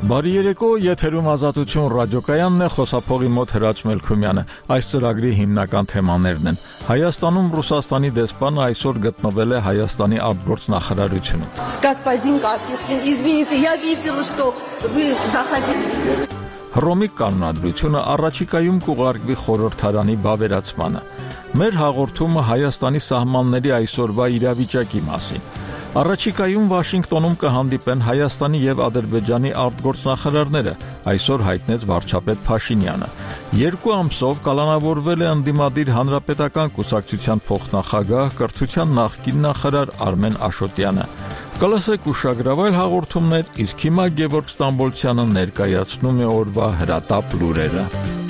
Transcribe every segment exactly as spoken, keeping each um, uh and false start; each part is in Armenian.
Բարի երեկո, եթերում Ազատություն ռադիոկայանն է, խոսափողի մոտ Հրաչ Մելքումյանը։ Այս ծրագրի հիմնական թեմաներն են. Հայաստանում Ռուսաստանի դեսպանը այսօր գտնվել է Հայաստանի արտգործնախարարությունում։ Господин Катюхин, извините, я видела, что вы заходили. Հռոմի կանոնադրությունը առաջիկայում կուղարկվի խորհրդարանի բավերացմանը։ Մեր հաղորդումը Հայաստանի սահմանների այսօրվա իրավիճակի մասին։ Առաջիկայում Վաշինգտոնում կհանդիպեն Հայաստանի եւ Ադրբեջանի արտգործնախարարները, այսօր հայտնեց վարչապետ Փաշինյանը։ Երկու ամսով կալանավորվել է ընդդիմադիր հանրապետական կուսակցության փոխնախագահ, կրթության նախկին նախարար Արմեն Աշոտյանը։ Կլսեք ուշագրավայր հաղորդումներ, իսկ հիմա Գևորգ Ստամբոլցյանը ներկայացնում է օրվա հրատապ լուրերը։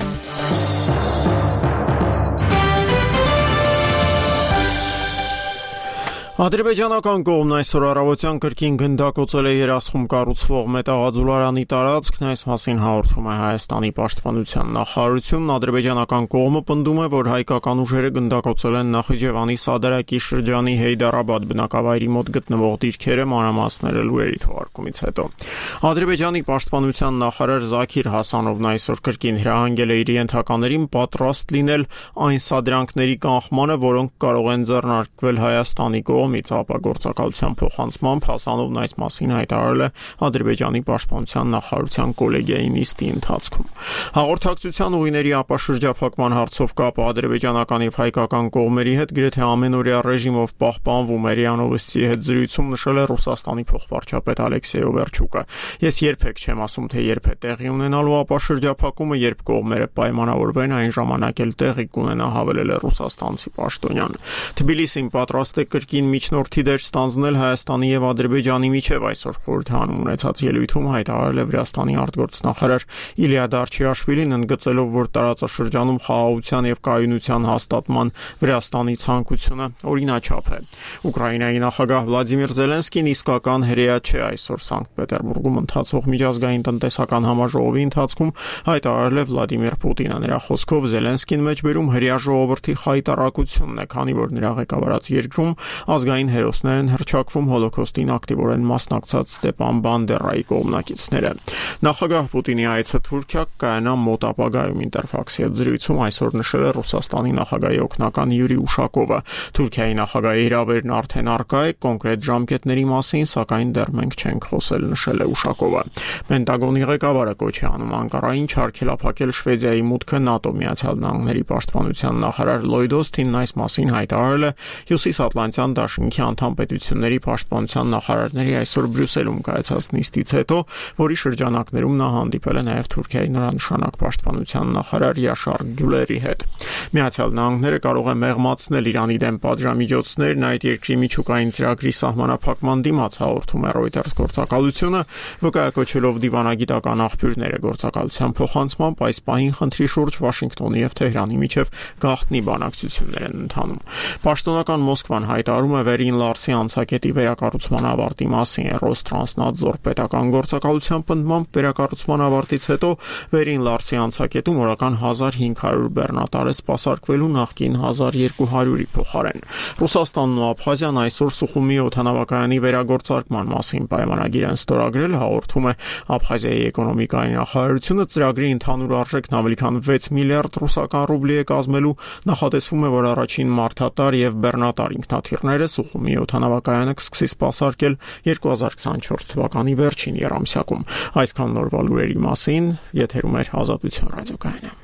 Ադրբեջանական կողմն այսօր առավոտյան կրկին գնդակոծել է երասխում կառուցվող մետաղաձուլարանի տարածքն, այս մասին հաղորդում է Հայաստանի պաշտպանության նախարարությունն։ Ադրբեջանական կողմը պնդում է, որ հայկական ուժերը գնդակոծել են Նախիջևանի Սադարակի շրջանի Հեյդարաբադ բնակավայրի մոտ գտնվող դիրքերը, մանրամասները լուրերի թողարկումից հետո։ Ադրբեջանի պաշտպանության նախարար Զաքիր Հասանովն այսօր կրկին հրահանգել է իր ենթականերին պատրաստ լինել այն սադրանքների կանխմանը, որոնք կարող են ձեռնարկվել Հայաստանի կողմից ապագործակալության փոխանցմամբ։ Հասանովն այս մասին հայտարարել է Ադրբեջանի պաշտպանության նախարարության կոլեգիայի նիստի ընթացքում։ Հաղորդակցության ուղիների ապաշրջափակման հարցով կապը ադրբեջանական եւ հայկական կողմերի հետ գրեթե ամենօրյա ռեժիմով պահպանվում է, ՌԻԱ Նովոստիի հետ զրույցում նշել է Ռուսաստանի փոխվարչապետ Ալեքսեյ Օվերչուկը։ Ես երբեք չեմ ասում, թե երբ է տեղի ունենալու ապաշրջափակումը, երբ կողմերը պայմանավորվեն, այն ժամանակ էլ տեղի կունենա, հավելել է ռուսաստանցի պաշտոնյան։ Թբիլիսին պատրաստ է կրկին միջնորդի դեր ստանձնել Հայաստանի եւ Ադրբեջանի միջև, այսօր խորհրդանում ունեցած ելույթում հայտարարել է Վրաստանի արտգործնախարար Իլիա Դարչիաշվիլին, ընդգծելով, որ տարածաշրջանում խաղաղության եւ կայունության հաստատման Վրաստանի ցանկությունը օրինաչափ է։ Ուկրաինայի նախագահ Վլադիմիր Զելենսկին իսկական հրեա չէ, այսօր Սանկտ Պետերբուրգում ընթացող միջազգային տնտեսական համաժողովի ընթացքում հայտարարել է Վլադիմիր Պուտինը։ Նրա խոսքով Զելենսկին մեջբերում հրեա ժողովրդի խայտառակությունն է, քանի որ նրա ղեկավարած երկրում ազգային հերոսներ են հռչակվում Հոլոքոստին ակտիվորեն մասնակցած Ստեպան Բանդերայի կողմնակիցները։ Նախագահ Պուտինի այցը Թուրքիա կայանա մոտ ապագայում, Ինտերֆաքսի հետ զրույցում այսօր նշել է Ռուսաստանի նախագահի օգնական Յուրի Ուշակովը։ Թուրքիայի նախագահի հրավերն արդեն առկա է, կոնկրետ ժամկետների մասին, սակայն դեռ մենք չենք խոսել, նշել է Ուշակովը։ Պենտագոնի ղեկավարը կոչ է անում Անկարային չարգելափակել Շվեդիայի մուտքը ՆԱՏՕ Միացյալ Նահանգների պաշտպանության նախարար Լոյդ Օսթինն այս մասին հայտարարել է Հյուսիսատլանտյան դաշինքի անդամ պետությունների պաշտպանության նախարարների այսօր Բրյուսելում կայացած նիստից հետո, որի շրջանակներում նա հանդիպել է նաև Թուրքիայի նորանշանակ պաշտպանության նախարար Յաշար Գյուլերի հետ։ Միացյալ Նահանգները կարող է մեղմացնել Իրանի դեմ պատժամիջոցներն այդ երկրի միջուկային ծրագրի սահմանափակման դիմաց, հաղորդում է Reuters գործակալությունը, վկայակոչելով դիվանագիտական աղբյուրները գործակալության փոխանցմամբ այս պահին խնդրի շուրջ Վաշինգտոնի եւ Թեհրանի միջև գաղտնի բանակցություններ են ընթանում։ Պաշտոնական Մոսկվան հայտարարում է Վերին Լարսի անցակետի վերակառուցման ավարտի մասին։ Ռոստրանսնադզոր պետական գործակալության պնդմամբ վերակառուցման ավարտից հետո Վերին Լարսի անցակետում օրական հազար հինգ հարյուր բեռնատար է սպասարկվելու նախկին հազար երկու հարյուրի փոխարեն։ Ռուսաստանն ու Աբխազիան այսօր Սուխումի օդանավակայանի վերագործարկման մասին պայմանագիր են ստորագրել, հաղորդում է Աբխազիայի էկոնոմիկայի նախարարությունը։ Ծրագրի ընդհանուր արժեքն ավելի քան վեց միլիարդ ռուսական ռուբլի է կազմելու։ Նախատեսվում է, որ առաջին մարդատար եւ բեռնատար ինքնաթիռները Սուխումի օդանավակայանը կսկսի սպասարկել երկու հազար քսանչորս թվականի վերջին եռամսյակում։ Այսքան նորվա լուրերի մասին, եթերում է Ազատություն ռադիոկայանը։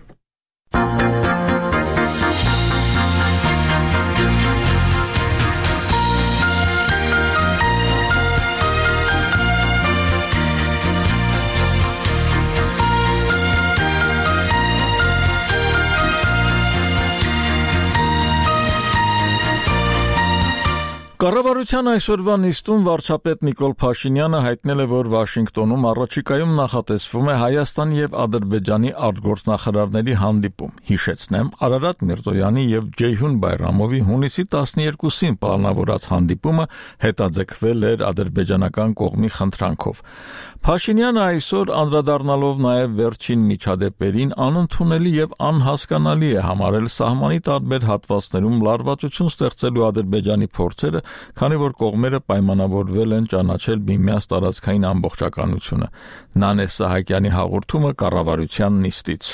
Կառավարության այսօրվա նիստում վարչապետ Նիկոլ Փաշինյանը հայտնել է, որ Վաշինգտոնում առաջիկայում նախատեսվում է Հայաստանի եւ Ադրբեջանի արտգործնախարարների հանդիպում։ Հիշեցնեմ, Արարատ Միրզոյանի եւ Ջեյհուն Բայրամովի հունիսի տասներկուսին պլանավորած հանդիպումը հետաձգվել էր ադրբեջանական կողմի խնդրանքով։ Փաշինյանը այսօր անդրադառնալով նաև վերջին միջադեպերին անընդունելի եւ անհասկանալի է համարել սահմանի տարբեր հատվածներում լարվածություն ստեղծելու Ադրբեջանի փորձերը, քանի որ կողմերը պայմանավորվել են ճանաչել միմյանց տարածքային ամբողջականությունը։ Նանե Սահակյանի հաղորդումը կառավարության նիստից։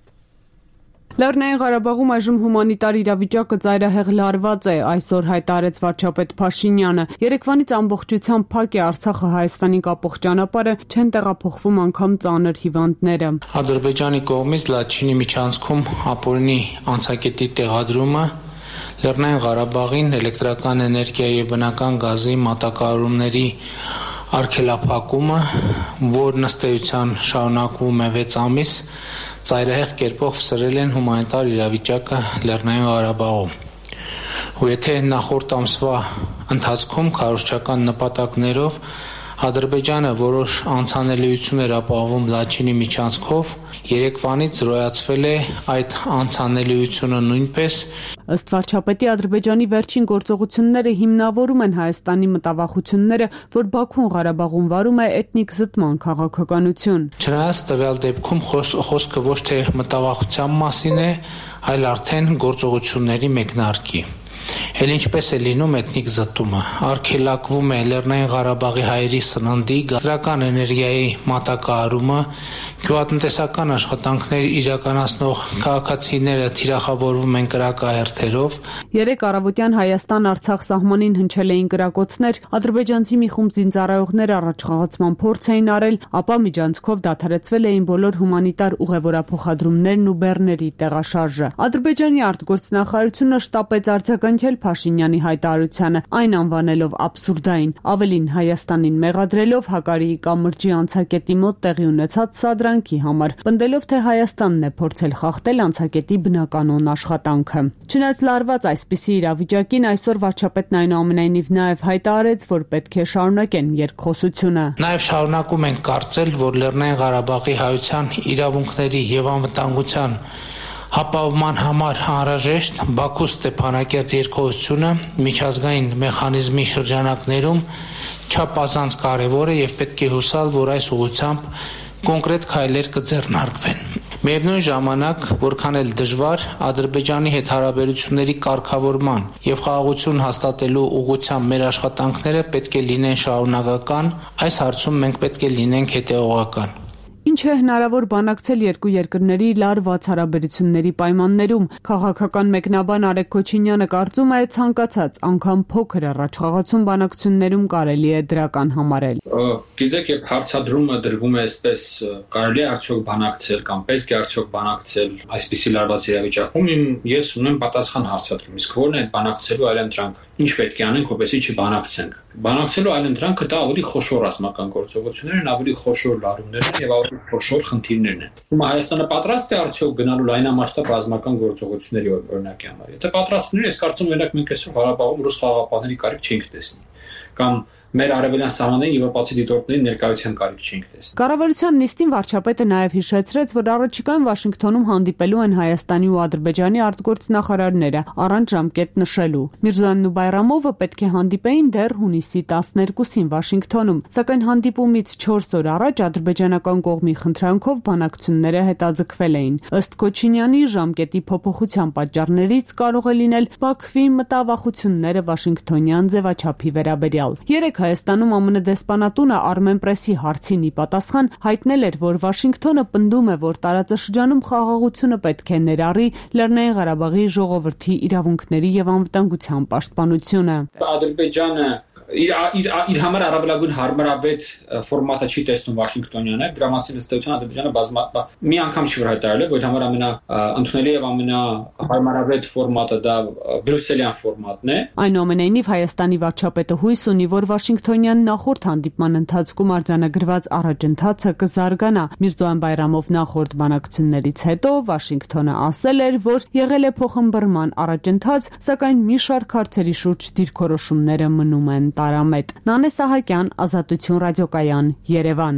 Լեռնային Ղարաբաղում այժմ հումանիտար իրավիճակը ծայրահեղ լարված է, այսօր հայտարարեց վարչապետ Փաշինյանը։ Երեկվանից ամբողջությամբ փակ է Արցախը Հայաստանի կապող ճանապարհը, չեն տեղափոխվում անգամ ծանր հիվանդները։ Ադրբեջանի կողմից Լաչինի միջանցքում ապօրինի անցակետի տեղադրումը, Լեռնային Ղարաբաղին էլեկտրական էներգիայի եւ բնական գազի մատակարարումների արգելափակումը, որն ըստ էության շարունակվում է վեց ամիս, ծայրահեղ կերպով սրել են հումանիտար իրավիճակը Լեռնային Ղարաբաղում։ Ու եթե նախորդ ամսվա ընթացքում քարոզչական նպատակներով Ադրբեջանը որոշ անցանելիություն էր ապահովում Լաչինի միջանցքով, երեկվանից զրոյացվել է այդ անցանելիությունը նույնպես։ Ըստ վարչապետի, Ադրբեջանի վերջին գործողությունները հիմնավորում են Հայաստանի մտավախությունները, որ Բաքուն Ղարաբաղում վարում է էթնիկ զտման քաղաքականություն։ Չնայած տվյալ դեպքում խոսքը ոչ թե մտավախության մասին է, այլ արդեն գործողությունների մեկնարկի։ Էլ ինչպես է լինում էթնիկ զտումը, արգելակվում է Լեռնային Ղարաբաղի հայերի սննդի, գազրական էներգիայի մատակարարումը, գյուղատնտեսական աշխատանքներ իրականացնող քաղաքացիները թիրախավորվում են կրակահերթերով։ Երեկ առավոտյան Հայաստան-Արցախ սահմանին հնչել էին կրակոցներ, ադրբեջանցի մի խումբ զինծառայողներ առաջխաղացման փորձ էին արել, ապա միջանցքով դադարեցվել էին բոլոր հումանիտար ուղևորափոխադրումներն ու բեռների տեղաշարժը։ Ադրբեջանի արտգործնախարարությունը շտապեց արձագանքել Փաշինյանի հայտարարությանը, այն անվանելով աբսուրդային, ավելին Հայաստանին մեղադրելով Հակարիի կամրջի անցակետի մոտ տեղի ունեցած սադրանքի համար, պնդելով թե Հայաստանն է փորձել խախտել անցակետի բնականոն աշխատանքը։ Չնայած լարված այսպիսի իրավիճակին, այսօր վարչապետն այնուամենայնիվ նաև հայտարարեց, որ պետք է շարունակեն երկխոսությունը։ Նաև շարունակում են կարծել, որ Լեռնային Ղարաբաղի հայության իրավունքների եւ անվտանգության հապավման համար անհրաժեշտ Բաքու Ստեփանակերտ երկխոսությունը միջազգային մեխանիզմի շրջանակներում չափազանց կարևոր է եւ պետք է հուսալ, որ այս ուղղությամբ կոնկրետ քայլեր կձեռնարկվեն։ Միևնույն ժամանակ, որքան էլ դժվար, Ադրբեջանի հետ հարաբերությունների կարգավորման եւ խաղաղություն հաստատելու ուղղությամբ մեր աշխատանքները պետք է լինեն շարունակական, այս հարցում մենք պետք է լինենք հետեւողական։ Ինչ է հնարավոր բանակցել երկու երկրների լարված հարաբերությունների պայմաններում։ Քաղաքական մեկնաբան Արեգ Քոչինյանը կարծում է, ցանկացած անգամ փոքր առաջխաղացում բանակցություններում կարելի է դրական համարել։ Գիտեք, երբ հարցադրումը դրվում է այսպես, կարելի է արդյոք բանակցել կամ պետք է արդյոք բանակցել այսպիսի լարված իրավիճակում, ես ունեմ պատասխան հարցադրում, իսկ որն է այդ բանակցելու այլընտրանքը։ Ինչ պետք է անենք, որպեսզի չբանակցենք։ Բանակցելու այլընտրանքը դա ավելի խոշոր ռազմական գործողություններ են, ավելի խոշոր լարումներ են եւ ավելի խոշոր խնդիրներ են։ Հիմա Հայաստանը պատրաստ է արդյոք գնալու լայնամասշտաբ ռազմական գործողությունների օրինակի համար։ Եթե պատրաստ լինի, ես կարծում եմ, օրինակ մենք այսօր Ղարաբաղում ռուս խաղաղապահների կարիք չենք տեսնի։ Կամ մեր արևելյան սահմաններին եվրոպացի դիտորդների ներկայության կարիք չենք տեսնի։ Կառավարության նիստին վարչապետը նաև հիշեցրեց, որ առաջիկայում Վաշինգտոնում հանդիպելու են Հայաստանի ու Ադրբեջանի արտգործնախարարները, առանց ժամկետ նշելու։ Միրզոյանն ու Բայրամովը պետք է հանդիպեին դեռ հունիսի տասներկուսին Վաշինգտոնում, սակայն հանդիպումից չորս օր առաջ ադրբեջանական կողմի խնդրանքով բանակցությունները հետաձգվել էին։ Ըստ Քոչինյանի, ժամկետի փոփոխության պատճառներից կարող է լինել Բաքվի մտավախությունները Վաշինգտոնյան ձևաչափի վերաբերյալ։ Երեկ Հայաստանում ԱՄՆ դեսպանատունը Armen Press-ի հարցին ի պատասխան հայտնել էր, որ Վաշինգտոնը պնդում է, որ տարածաշրջանում խաղաղությունը պետք է ներառի Լեռնային Ղարաբաղի ժողովրդի իրավունքների եւ անվտանգության պաշտպանությունը։ Ադրբեջանը իր իր իր համար առավելագույն հարմարավետ ֆորմատը չի տեսնում Վաշինգտոնյանը, դրա մասին ըստ էության Ադրբեջանը բազմա մի անգամ չի հայտարարել, որ համար ամենա ընդունելի եւ ամենահարմարավետ ֆորմատը դա բրյուսելյան ֆորմատն է։ Այնուամենայնիվ Հայաստանի վարչապետը հույս ունի, որ Վաշինգտոնյան նախորդ հանդիպման ընթացքում արձանագրված առաջընթացը կզարգանա։ Միրզոյան Բայրամով նախորդ բանակցություններից հետո Վաշինգտոնը ասել էր, որ եղել է փոխըմբռնման առաջընթաց, սակայն մի շարք հարցերի շուրջ դիրքորոշումները մնում են տարամետ։ Նանե Սահակյան, Ազատություն ռադիոկայան, Երևան։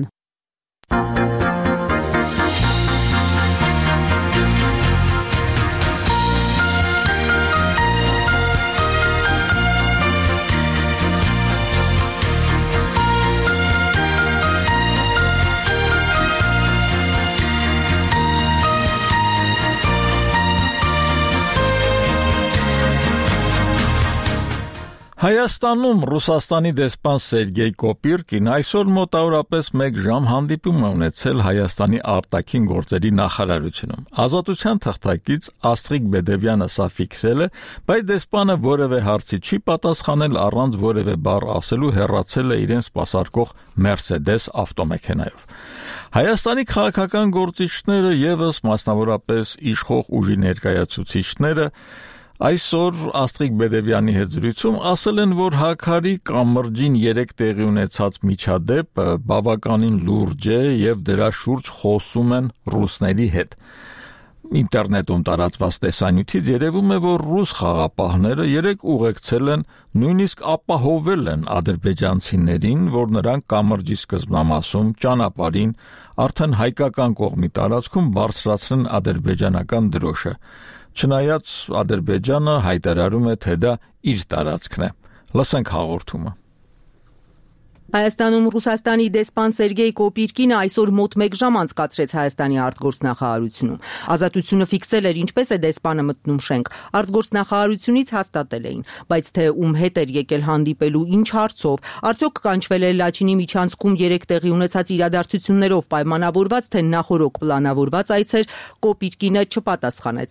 Հայաստանում Ռուսաստանի դեսպան Սերգեյ Կոպիրկին այսօր մոտավորապես մեկ ժամ հանդիպում է ունեցել Հայաստանի արտաքին գործերի նախարարությունում։ Ազատության թղթակից Աստրիկ Բեդևյանը սա ֆիքսել է, բայց դեսպանը որևէ հարցի չի պատասխանել առանց որևէ բառ ասելու հեռացել է իրեն սպասարկող Mercedes ավտոմեքենայով։ Հայաստանի քաղաքական գործիչները եւս մասնավորապես իշխող ուժի ներկայացուցիչները այսօր Աստրիկ Բեդևյանի հետ զրույցում ասել են, որ Հաքարի կամրջին երեք տեղի ունեցած միջադեպը բավականին լուրջ է եւ դրա շուրջ խոսում են ռուսների հետ։ Ինտերնետում տարածված տեսանյութից երևում է, որ ռուս խաղապահները երեք ուղեկցել են, նույնիսկ ապահովել են ադրբեջանցիներին, որ նրանք կամրջի սկզբնամասում ճանապարհին արդեն հայկական կողմի տարածքում բարձրացրեն ադրբեջանական դրոշը։ Չնայած Ադրբեջանը հայտարարում է, թե դա իր տարածքն է։ Լսենք հաղորդումը։ Հայաստանում Ռուսաստանի դեսպան Սերգեյ Կոպիրկինը այսօր մոտ մեկ ժամ անցկացրեց Հայաստանի արտգործնախարարությունում։ Ազատությունը ֆիքսել էր, ինչպես է դեսպանը մտնում շենք։ Արտգործնախարարությունից հաստատել էին, բայց թե ում հետ էր եկել հանդիպելու, ինչ հարցով, արդյոք կանչվել էր Լաչինի միջանցքում երեք տեղի ունեցած իրադարձություններով պայմանավորված, թե նախորոք պլանավորված այցեր, Կոպիրկինը չպատասխանեց։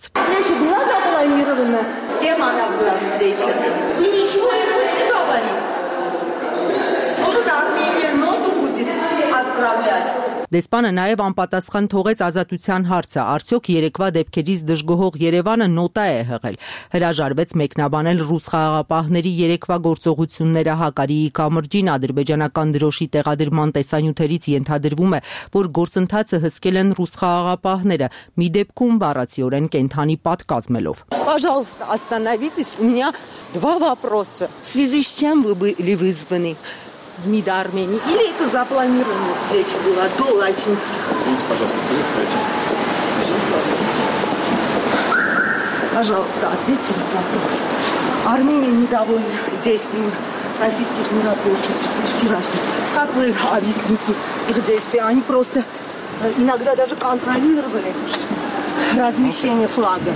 Դեսպանը նաև անպատասխան թողեց ազատության հարցը, արդյոք երեկվա դեպքերից դժգոհող Երևանը նոտա է հղել։ Հրաժարվեց մեկնաբանել ռուս խաղաղապահների երեկվա գործողությունները Հակարիի կամրջին ադրբեջանական դրոշի տեղադրման տեսանյութերից ենթադրվում է, որ գործընթացը հսկել են ռուս խաղաղապահները, մի դեպքում բառացիորեն կենդանի պատ կազմելով։ Пожалуйста, остановитесь, у меня два вопроса. В связи с чем вы были вызваны в МИД Армении? Или это запланированная встреча была до Лачинских? Извините, пожалуйста, присутствуйте. Пожалуйста, ответьте на вопрос. Армения недовольна действиями российских миротворцев вчерашних. Как вы объясните их действия? Они просто иногда даже контролировали размещение флага.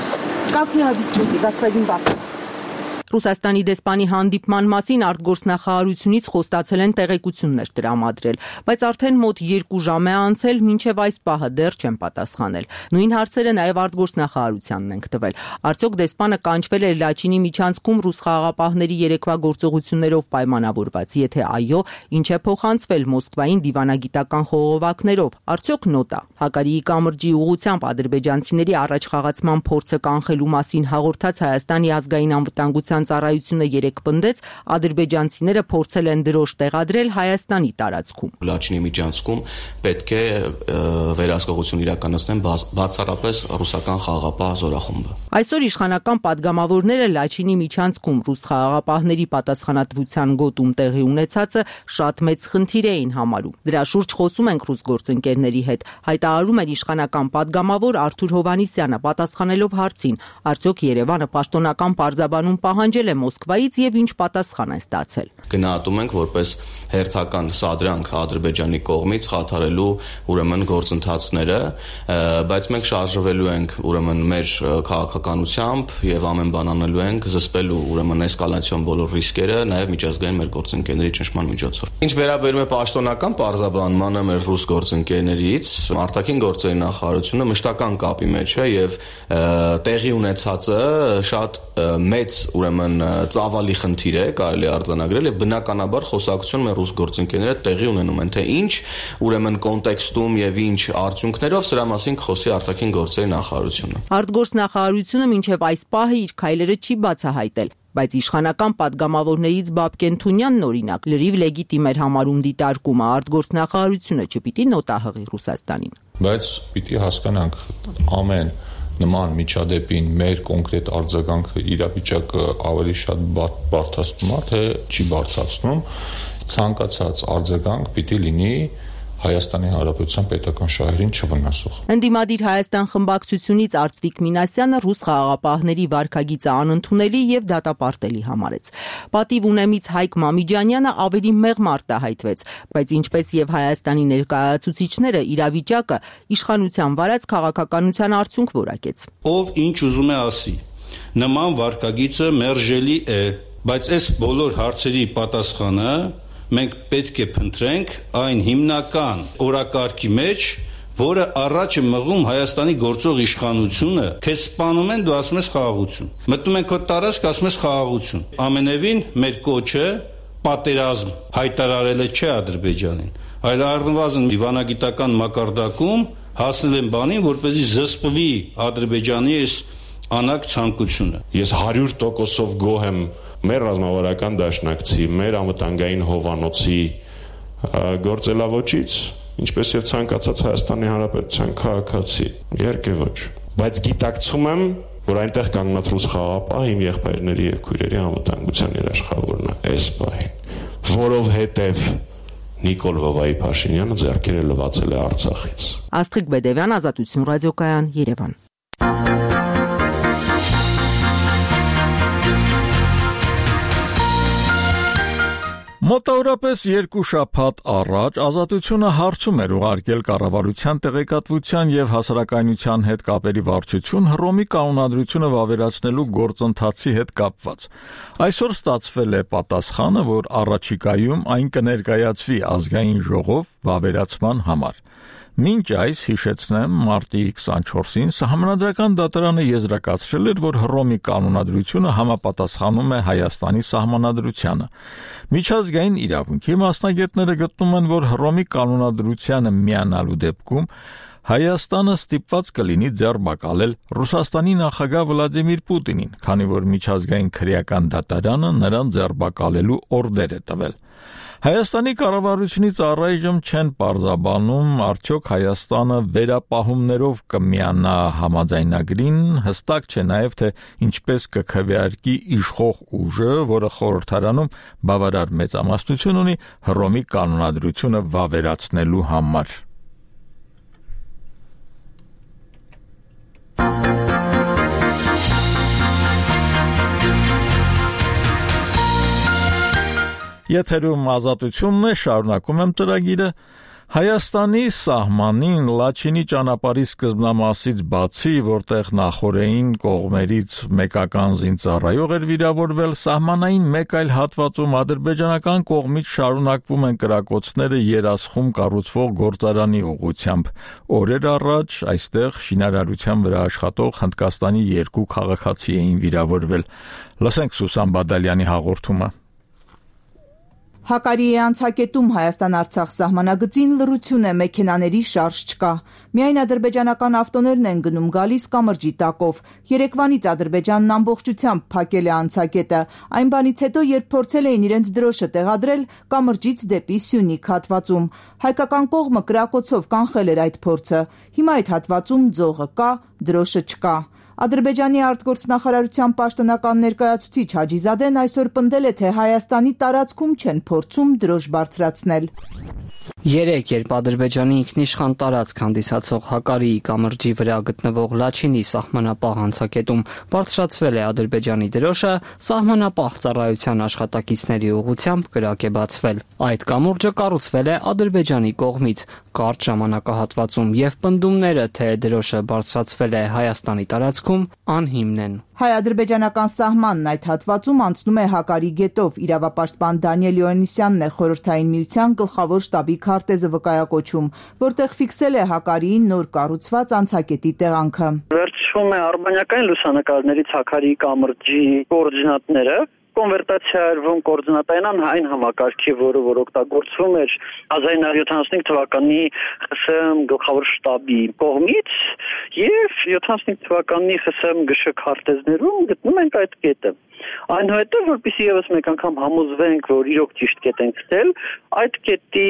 Как вы объясните, господин Басов? Ռուսաստանի դեսպանի հանդիպման մասին արտգործնախարարությունից խոստացել են տեղեկություններ տրամադրել, բայց արդեն մոտ երկու ժամ է անցել, մինչև այս պահը դեռ չեն պատասխանել։ Նույն հարցերը նաև արտգործնախարարությանն են տվել։ Արդյոք դեսպանը կանչվել է Լաչինի միջանցքում ռուս խաղաղապահների երեկվա գործողություններով պայմանավորված, եթե այո, ինչ է փոխանցվել Մոսկվային դիվանագիտական խողովակներով, արդյոք նոտա։ Հակարիի կամրջի ուղղությամբ ադրբեջանցիների առաջ խաղացման փորձը կանխելու մասին հաղորդած Հայաստանի ազգային անվտանգության ծառայությունը երեք պնդեց, ադրբեջանցիները փորձել են դրոշ տեղադրել Հայաստանի տարածքում։ Լաչինի միջանցքում պետք է վերահսկողություն իրականացնեն բացառապես ռուսական խաղաղապահ զորախումբը։ Այսօր իշխանական падգամավորները Լաչինի միջանցքում ռուս խաղաղապահների պատասխանատվության գոտում տեղի ունեցածը շատ մեծ խնդիր էին համարում։ Դրա շուրջ խոսում ենք ռուս գործընկերների հետ, հայտարարում էր իշխանական падգամավոր Արթուր Հովհաննիսյանը պատասխանելով հարցին, արդյոք Երևանը պաշտոնական պարզաբանում պահանջել է Մոսկվայից եւ ինչ պատասխան է ստացել։ Գնահատում ենք որպես հերթական սադրանք Ադրբեջանի կողմից խաթարելու ուրեմն գործընթացները, բայց մենք շարժվելու ենք ուրեմն մեր քաղաքականությամբ եւ ամեն բան անելու ենք զսպելու ուրեմն էսկալացիոն բոլոր ռիսկերը, նաեւ միջազգային մեր գործընկերների ճնշման միջոցով։ Ինչ վերաբերում է պաշտոնական պարզաբանմանը մեր ռուս գործընկերներից, արտաքին գործերի նախարարությունը մշտական կապի մեջ է եւ տեղի ունեցածը շատ մեծ ուրեմն ծավալի խնդիր է, կարելի արձանագրել եւ բնականաբար խոսակցություն մեր ռուս գործընկերները տեղի ունենում են, թե ինչ ուրեմն կոնտեքստում եւ ինչ արդյունքներով սրա մասին կխոսի արտաքին գործերի նախարարությունը։ Արտգործնախարարությունը մինչեւ այս պահը իր քայլերը չի բացահայտել, բայց իշխանական падգամավորներից Բաբկեն Թունյանն օրինակ լրիվ լեգիտիմ էր համարում դիտարկումը, արտգործնախարարությունը չպիտի նոտա հղի Ռուսաստանին։ Բայց պիտի հասկանանք ամեն նման միջադեպին մեր կոնկրետ արձագանքը իրավիճակը ավելի շատ բարդացնում է, թե չի բարդացնում, ցանկացած արձագանք պիտի լինի Հայաստանի Հանրապետության պետական շահերին չվնասող։ Ընդդիմադիր Հայաստան խմբակցությունից Արծվիկ Մինասյանը ռուս խաղաղապահների վարքագիծը անընդունելի եւ դատապարտելի համարեց։ Պատիվ ունեմից Հայկ Մամիջանյանը ավելի մեղմ արտահայտվեց, բայց ինչպես եւ Հայաստանի ներկայացուցիչները իրավիճակը իշխանության վարած քաղաքականության արդյունք որակեց։ Ով ինչ ուզում է ասի, նման վարքագիծը մերժելի է բայց այս բոլոր հարցերի պատասխանը մենք պետք է փնտրենք այն հիմնական օրակարգի մեջ, որը առաջ է մղում Հայաստանի գործող իշխանությունը, քեզ սպանում են, դու ասում ես խաղաղություն։ Մտնում են քո տարածք, ասում ես խաղաղություն։ Ամենևին մեր կոչը պատերազմ հայտարարելը չէ Ադրբեջանին, այլ առնվազն դիվանագիտական մակարդակում հասնել են բանին, որպեսզի զսպվի Ադրբեջանի այս անակ ցանկությունը։ Ես հարյուր տոկոսով գոհ եմ մեր ռազմավարական դաշնակցի, մեր անվտանգային հովանոցի գործելավոճից, ինչպես եւ ցանկացած Հայաստանի Հանրապետության քաղաքացի, իհարկե ոչ, բայց գիտակցում եմ, որ այնտեղ կանգնած ռուս խաղապահ իմ եղբայրների եւ քույրերի անվտանգության երաշխավորն է այս պահին, որովհետեւ Նիկոլ Վովայի Փաշինյանը ձեռքերը լվացել է Արցախից։ Աստղիկ Բեդևյան, Ազատություն ռադիոկայան, Երևան։ Մոտավորապես երկու շաբաթ առաջ Ազատությունը հարցում էր ուղարկել կառավարության տեղեկատվության եւ հասարակայնության հետ կապերի վարչություն Հռոմի կանոնադրությունը վավերացնելու գործընթացի հետ կապված։ Այսօր ստացվել է պատասխանը, որ առաջիկայում այն կներկայացվի ազգային ժողով վավերացման համար։ Մինչ այս, հիշեցնեմ, մարտի քսանչորսին Սահմանադրական դատարանը եզրակացրել էր, որ Հռոմի կանոնադրությունը համապատասխանում է Հայաստանի սահմանադրությանը։ Միջազգային իրավունքի մասնագետները գտնում են, որ Հռոմի կանոնադրությանը միանալու դեպքում Հայաստանը ստիպված կլինի ձեռբակալել Ռուսաստանի նախագահ Վլադիմիր Պուտինին, քանի որ միջազգային քրեական դատարանը նրան ձեռբակալելու օրդեր է տվել։ Հայաստանի կառավարությունից առայժմ չեն պարզաբանում, արդյոք Հայաստանը վերապահումներով կմիանա համաձայնագրին, հստակ չէ նաև, թե ինչպես կքվեարկի իշխող ուժը, որը խորհրդարանում բավարար մեծամասնություն ունի Հռոմի կանոնադրությունը վավերացնելու համար։ Եթերում Ազատությունն է, շարունակում եմ ծրագիրը։ Հայաստանի սահմանին Լաչինի ճանապարհի սկզբնամասից բացի, որտեղ նախորդային կողմերից մեկական զինծառայող էր վիրավորվել, սահմանային մեկ այլ հատվածում ադրբեջանական կողմից շարունակվում են կրակոցները Երասխում կառուցվող գործարանի ուղղությամբ։ Օրեր առաջ այստեղ շինարարության վրա աշխատող Հնդկաստանի երկու քաղաքացի էին վիրավորվել։ Լսենք Սուսան Բադալյանի հաղորդումը։ Հակարիի անցակետում Հայաստան-Արցախ սահմանագծին լռություն է, մեքենաների շարժ չկա։ Միայն ադրբեջանական ավտոներն են գնում գալիս կամրջի տակով։ Երեկվանից Ադրբեջանն ամբողջությամբ փակել է անցակետը։ Այն բանից հետո, երբ փորձել էին իրենց դրոշը տեղադրել կամրջից դեպի Սյունիք հատվածում։ Հայկական կողմը կրակոցով կանխել էր այդ փորձը։ Հիմա այդ հատվածում ձողը կա, դրոշը չկա։ Ադրբեջանի արտգործնախարարության պաշտոնական ներկայացուցիչ Հաջիզադեն այսօր պնդել է, թե Հայաստանի տարածքում չեն փորձում դրոշ բարձրացնել։ Երեկ, երբ Ադրբեջանի ինքնիշխան տարածք հանդիսացող Հակարիի կամրջի վրա գտնվող Լաչինի սահմանապահ անցակետում բարձրացվել է Ադրբեջանի դրոշը, սահմանապահ ծառայության աշխատակիցների ուղղությամբ կրակ է բացվել։ Այդ կամուրջը կառուցվել է Ադրբեջանի կողմից կարճ ժամանակահատվածում եւ պնդումները, թե դրոշը բարձրացվել է Հայաստանի տարածքում, անհիմն են։ Հայ-ադրբեջանական սահմանն այդ հատվածում անցնում է Հակարի գետով։ Իրավապաշտպան Դանիել Յոհաննիսյանն է Խորհրդային Միության գլխավոր շտաբի քարտեզը վկայակոչում, որտեղ ֆիքսել է Հակարիի նոր կառուցված անցակետի տեղանքը։ Վերջում է արբանյակային լուսանկարներից Հակարիի կամրջի կոորդինատները, կոնվերտացիա արվում կոորդինատային այն համակարգի, որը որ օգտագործվում էր հազար նույնսուն յոթանասունհինգ թվականի ԽՍՀՄ գլխավոր շտաբի կողմից եւ յոթանասունհինգ թվականի ԽՍՀՄ ԳՇ քարտեզներում գտնում ենք այդ կետը։ Այնուհետև, որպեսզի եւս մեկ անգամ համոզվենք, որ իրոք ճիշտ կետ ենք գտել, այդ կետի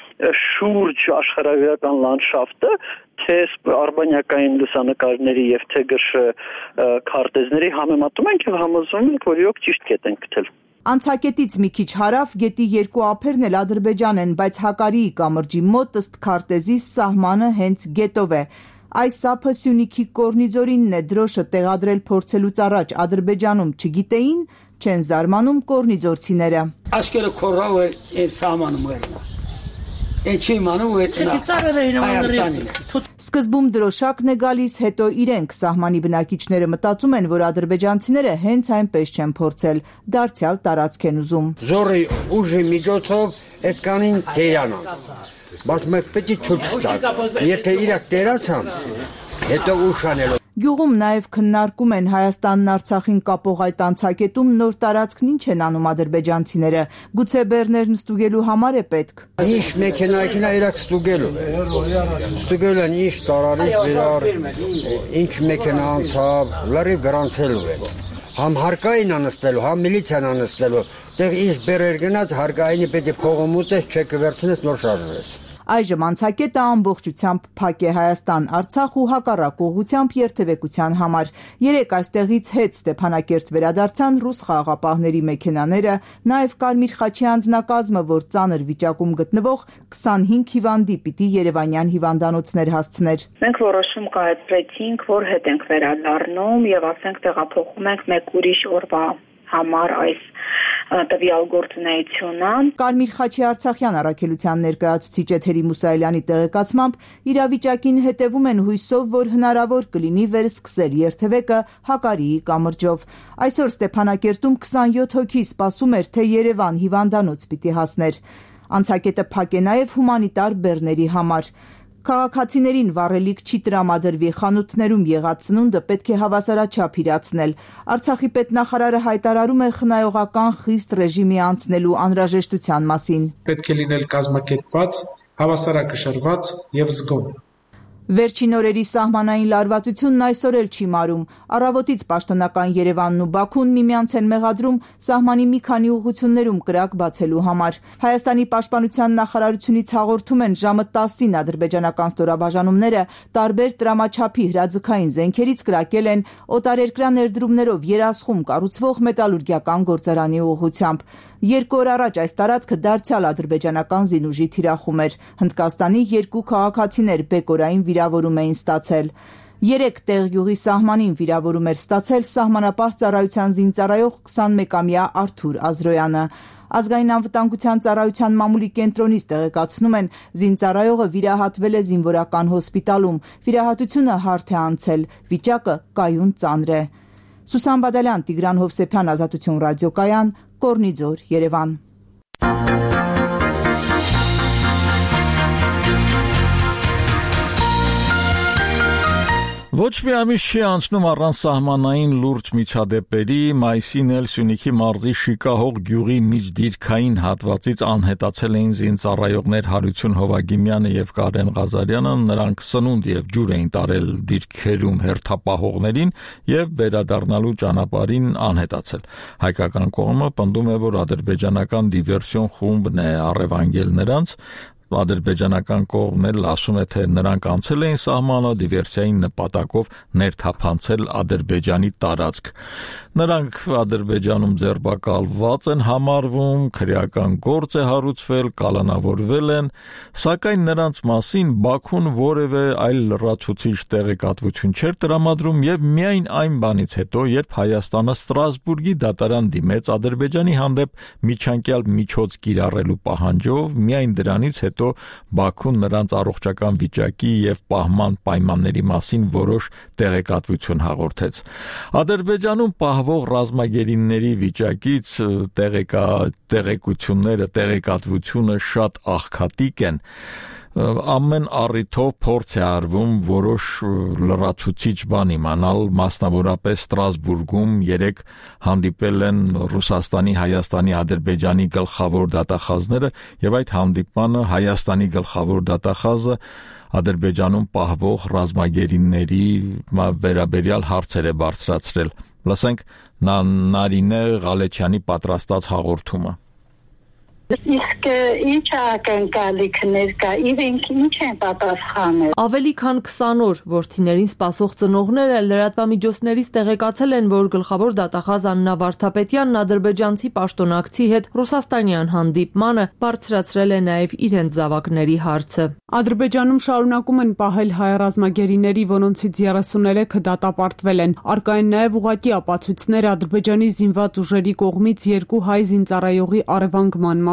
շուրջ աշխարհագրական լանդշաֆտը թե արբանյակային լուսանկարների եւ թե ԳՇ քարտեզների համեմատում ենք եւ համոզվում ենք, որ իրոք ճիշտ կետ ենք գտել։ Անցակետից մի քիչ հարավ գետի երկու ափերն էլ Ադրբեջան են, բայց Հակարիի կամրջի մոտ ըստ քարտեզի սահմանը հենց գետով է։ Այս ափը Սյունիքի Կորնիձորինն է, դրոշը տեղադրել փորձելուց առաջ Ադրբեջանում չգիտեին, չեն զարմանում կորնիձորցիները։ Աշկերը քորավ էր այդ սահմանում էր։ Սկզբում դրոշակն է գալիս, հետո իրենք սահմանի բնակիչները մտածում են, որ ադրբեջանցիները հենց այնպես չեն փորձել, դարձյալ տարածք են ուզում։ Զորի ուժի միջոցով այդ կանին դերանան, բայց մեկ պետք է ցույց տալ, եթե իրաք դերացան, հետո ուշանելով։ Գյուղում նաև քննարկում են Հայաստանն Արցախին կապող այդ անցակետում նոր տարածքն ինչ են անում ադրբեջանցիները, գուցե բեռներն ստուգելու համար է պետք։ Ինչ մեքենայքինա իրաք ստուգելու է, ստուգելու են ինչ տարանից վերար, ինչ մեքենա անցավ, լրիվ գրանցելու են, համ հարկային անստելու, համ միլիցիան անստելու, դեղ ինչ բերեր գնաց, հարկայինի պետք է փողում ուտես, չեկը վերցնես, նոր շարժվես։ Այժմ անցակետը ամբողջությամբ փակ է Հայաստան-Արցախ ու հակառակ ուղղությամբ երթևեկության համար։ Երեք այստեղից հետ Ստեփանակերտ վերադարձան ռուս խաղաղապահների մեքենաները, նաև Կարմիր խաչի անձնակազմը, որ ծանր վիճակում գտնվող քսանհինգ հիվանդի պիտի երևանյան հիվանդանոցներ հասցներ։ Մենք որոշում կայացրեցինք, որ հետ ենք վերադառնում եւ ասենք տեղափոխում ենք մեկ ուրիշ օրվա համար այս տվյալ գործունեությունը։ Կարմիր խաչի Արցախյան առաքելության ներկայացուցիչ Էթերի Մուսայելյանի տեղեկացմամբ իրավիճակին հետևում են հույսով, որ հնարավոր կլինի վերսկսել երթևեկը Հակարիի կամրջով։ Այսօր Ստեփանակերտում քսանյոթ հոգի սպասում էր, թե Երևան հիվանդանոց պիտի հասներ։ Անցակետը փակ է նաև հումանիտար բեռների համար։ Քաղաքացիներին վառելիք չի տրամադրվի, խանութներում եղած սնունդը պետք է հավասարաչափ իրացնել։ Արցախի պետնախարարը հայտարարում է խնայողական խիստ ռեժիմի անցնելու անհրաժեշտության մասին։ Պետք է լինել կազմակերպված, հավասարակշռված եւ զգոն։ Վերջին օրերի սահմանային լարվածությունն այսօր էլ չի մարում։ Առավոտից պաշտոնական Երևանն ու Բաքուն միմյանց են մեղադրում սահմանի մի քանի ուղղություններում կրակ բացելու համար։ Հայաստանի պաշտպանության նախարարությունից հաղորդում են ժամը տասին ադրբեջանական ստորաբաժանումները տարբեր տրամաչափի հրաձգային զենքերից կրակել են օտարերկրյա ներդրումներով երասխում կառուցվող մետալուրգիական գործարանի ուղղությամբ։ Երկու օր առաջ այս տարածքը դարձյալ ադրբեջանական զինուժի թիրախում էր։ Հնդկաստանի երկու քաղաքացիներ բեկորային վիրավորում էին ստացել։ Երեք տեղյուղի սահմանին վիրավորում էր ստացել սահմանապահ ծառայության զինծառայող քսանմեկամյա Արթուր Ազրոյանը։ Ազգային անվտանգության ծառայության մամուլի կենտրոնից տեղեկացնում են, զինծառայողը վիրահատվել է զինվորական հոսպիտալում։ Վիրահատությունը հարթ է անցել, վիճակը կայուն ծանր է։ Սուսան Բադալյան, Տիգրան Հովսեփյան, Ազատություն ռադիոկայան, Կորնիձոր, Երևան։ Ոչ մի ամիս չի անցնում առանց սահմանային լուրջ միջադեպերի, մայիսին էլ Սյունիքի մարզի Շիկահող գյուղի միջդիրքային հատվածից անհետացել էին զինծառայողներ Հարություն Հովագիմյանը եւ Կարեն Ղազարյանը, նրանք սնունդ եւ ջուր էին տարել դիրքերում հերթապահողներին եւ վերադառնալու ճանապարհին անհետացել։ Հայկական կողմը պնդում է, որ ադրբեջանական դիվերսիոն խումբն է առևանգել նրանց։ Ադրբեջանական կողմն էլ ասում է, թե նրանք անցել էին սահմանը դիվերսիայի նպատակով ներթափանցել Ադրբեջանի տարածք։ Նրանք Ադրբեջանում ձերբակալված են համարվում, քրեական գործ է հարուցվել, կալանավորվել են, սակայն նրանց մասին Բաքուն որևէ այլ լրացուցիչ տեղեկատվություն չէր տրամադրում եւ միայն այն բանից հետո, երբ Հայաստանը Ստրասբուրգի դատարան դիմեց Ադրբեջանի հանդեպ միջանկյալ միջոց կիրառելու պահանջով, միայն դրանից հետո Բաքուն նրանց առողջական վիճակի եւ պահման պայմանների մասին որոշ տեղեկատվություն հաղորդեց։ Ադրբեջանում պահվող ռազմագերիների վիճակից տեղեկա տեղեկությունները, տեղեկատվությունը շատ աղքատիկ են։ Ամեն առիթով փորձ է արվում որոշ լրացուցիչ բան իմանալ, մասնավորապես Ստրասբուրգում երեք հանդիպել են Ռուսաստանի, Հայաստանի, Ադրբեջանի գլխավոր դատախազները եւ այդ հանդիպմանը Հայաստանի գլխավոր դատախազը Ադրբեջանում պահվող ռազմագերիների վերաբերյալ հարցեր է բարձրացրել։ Լսենք Նարինե Ղալեչյանի պատրաստած հաղորդումը։ Իսկ ինչ ակնկալիքներ կա, իրենք ինչ են պատասխանել։ Ավելի քան քսան օր որդիներին սպասող ծնողները լրատվամիջոցներից տեղեկացել են, որ գլխավոր դատախազ Աննա Վարդապետյանն ադրբեջանցի պաշտոնակցի հետ ռուսաստանյան հանդիպմանը բարձրացրել է նաև իրենց զավակների հարցը։ Ադրբեջանում շարունակում են պահել հայ ռազմագերիների, որոնցից երեսուներեքը դատապարտվել են։ Առկա են նաև ուղղակի ապացույցներ Ադրբեջանի զինված ուժերի կողմից երկու հայ զինծառայողի առևանգման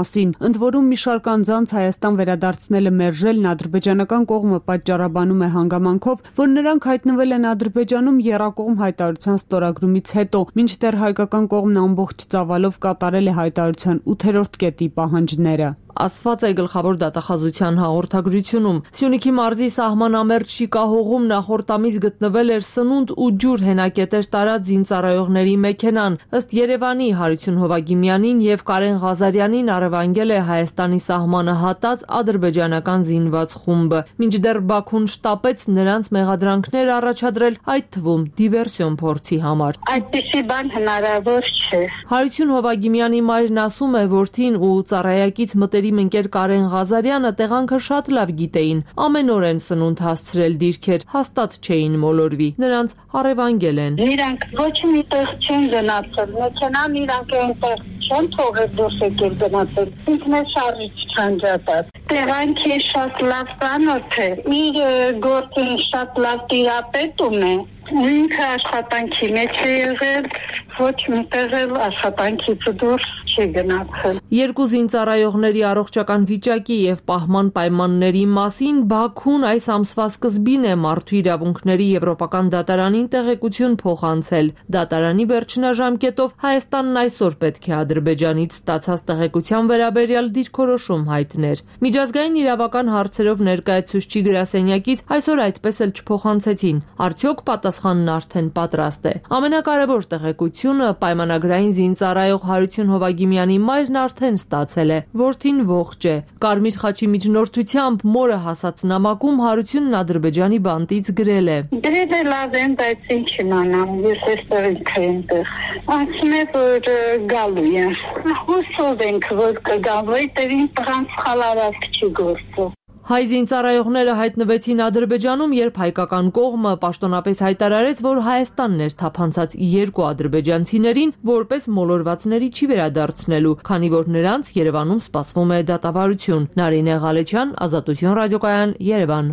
մասին։ Ընդ որում մի շարք անձանց Հայաստան վերադարձնելը մերժելն ադրբեջանական կողմը պատճառաբանում է հանգամանքով, որ նրանք հայտնվել են Ադրբեջանում եռակողմ հայտարարության ստորագրումից հետո, մինչդեռ հայկական կողմն ամբողջ ծավալով կատարել է հայտարարության ութերորդ կետի պահանջները։ Ասված է գլխավոր դատախազության հաղորդագրությունում։ Սյունիքի մարզի սահմանամերձ Շիկահողում նախորդ ամիս գտնվել էր սնունդ ու ջուր հենակետեր տարած զինծառայողների մեքենան։ Ըստ Երևանի Հարություն Հովագիմյանին եւ Կարեն Ղազարյանին առևանգել է Հայաստանի սահմանը հատած ադրբեջանական զինված խումբը։ Մինչդեռ Բաքուն շտապեց նրանց մեղադրանքներ առաջադրել, այդ թվում դիվերսիոն փորձի համար։ Այդպիսի բան հնարավոր չէ։ Հարություն Հովագիմյանի մայրն ասում է, որ թին ու ծառայակից մտերի ընկեր Կարեն Ղազարյանը տեղանքը շատ լավ գիտեին, ամեն օր են սնունդ հասցրել դիրքեր, հաստատ չէին մոլորվի, նրանց առևանգել են։ Իրանք ոչ մի տեղ չեն գնացել, մեքենան իրանք այնտեղ չեն թողել դուրս եկել գնացել, ինքն է շարժիչ չանջատած։ Տեղանքի շատ լավ ծանոթ է, իր գործին շատ լավ տիրապետում է, ինքը աշխատանքի մեջ է եղել, ոչ մի տեղ էլ աշխատանքից դուրս չի գնացել։ Երկու զինծառայողների առողջական վիճակի եւ պահման պայմանների մասին Բաքուն այս ամսվա սկզբին է մարդու իրավունքների եվրոպական դատարանին տեղեկություն փոխանցել։ Դատարանի վերջնաժամկետով Հայաստանն այսօր պետք է Ադրբեջանից ստացած տեղեկության վերաբերյալ դիրքորոշում հայտներ։ Միջազգային իրավական հարցերով ներկայացուցիչի գրասենյակից այսօր այդպես էլ չփոխանցեցին։ Արդյոք պատասխանն արդեն պատրաստ է։ Ամենակարևոր տեղեկությունը պայմանագրային զինծառայող Հարություն Հովագիմյանի մայրն արդեն ստացել է, որդին ողջ է։ Կարմիր խաչի միջնորդությամբ մորը հասած նամակում Հարությունն Ադրբեջանի բանտից գրել է. Գրել է լավ եմ, բայց ինչ իմանամ, ես այստեղ ինքնտեղ։ Ասում է, որ գալու է։ Հուսով ենք, որ կգալու է, տերին տղան սխալարակ չի գործում։ Հայ զինծառայողները հայտնվեցին Ադրբեջանում, երբ հայկական կողմը պաշտոնապես հայտարարեց, որ Հայաստանն էր թափանցած երկու ադրբեջանցիներին որպես մոլորվածների չի վերադարձնելու, քանի որ նրանց Երևանում սպասվում է դատավարություն։ Նարինե Ղալեչյան, Ազատություն ռադիոկայան, Երևան։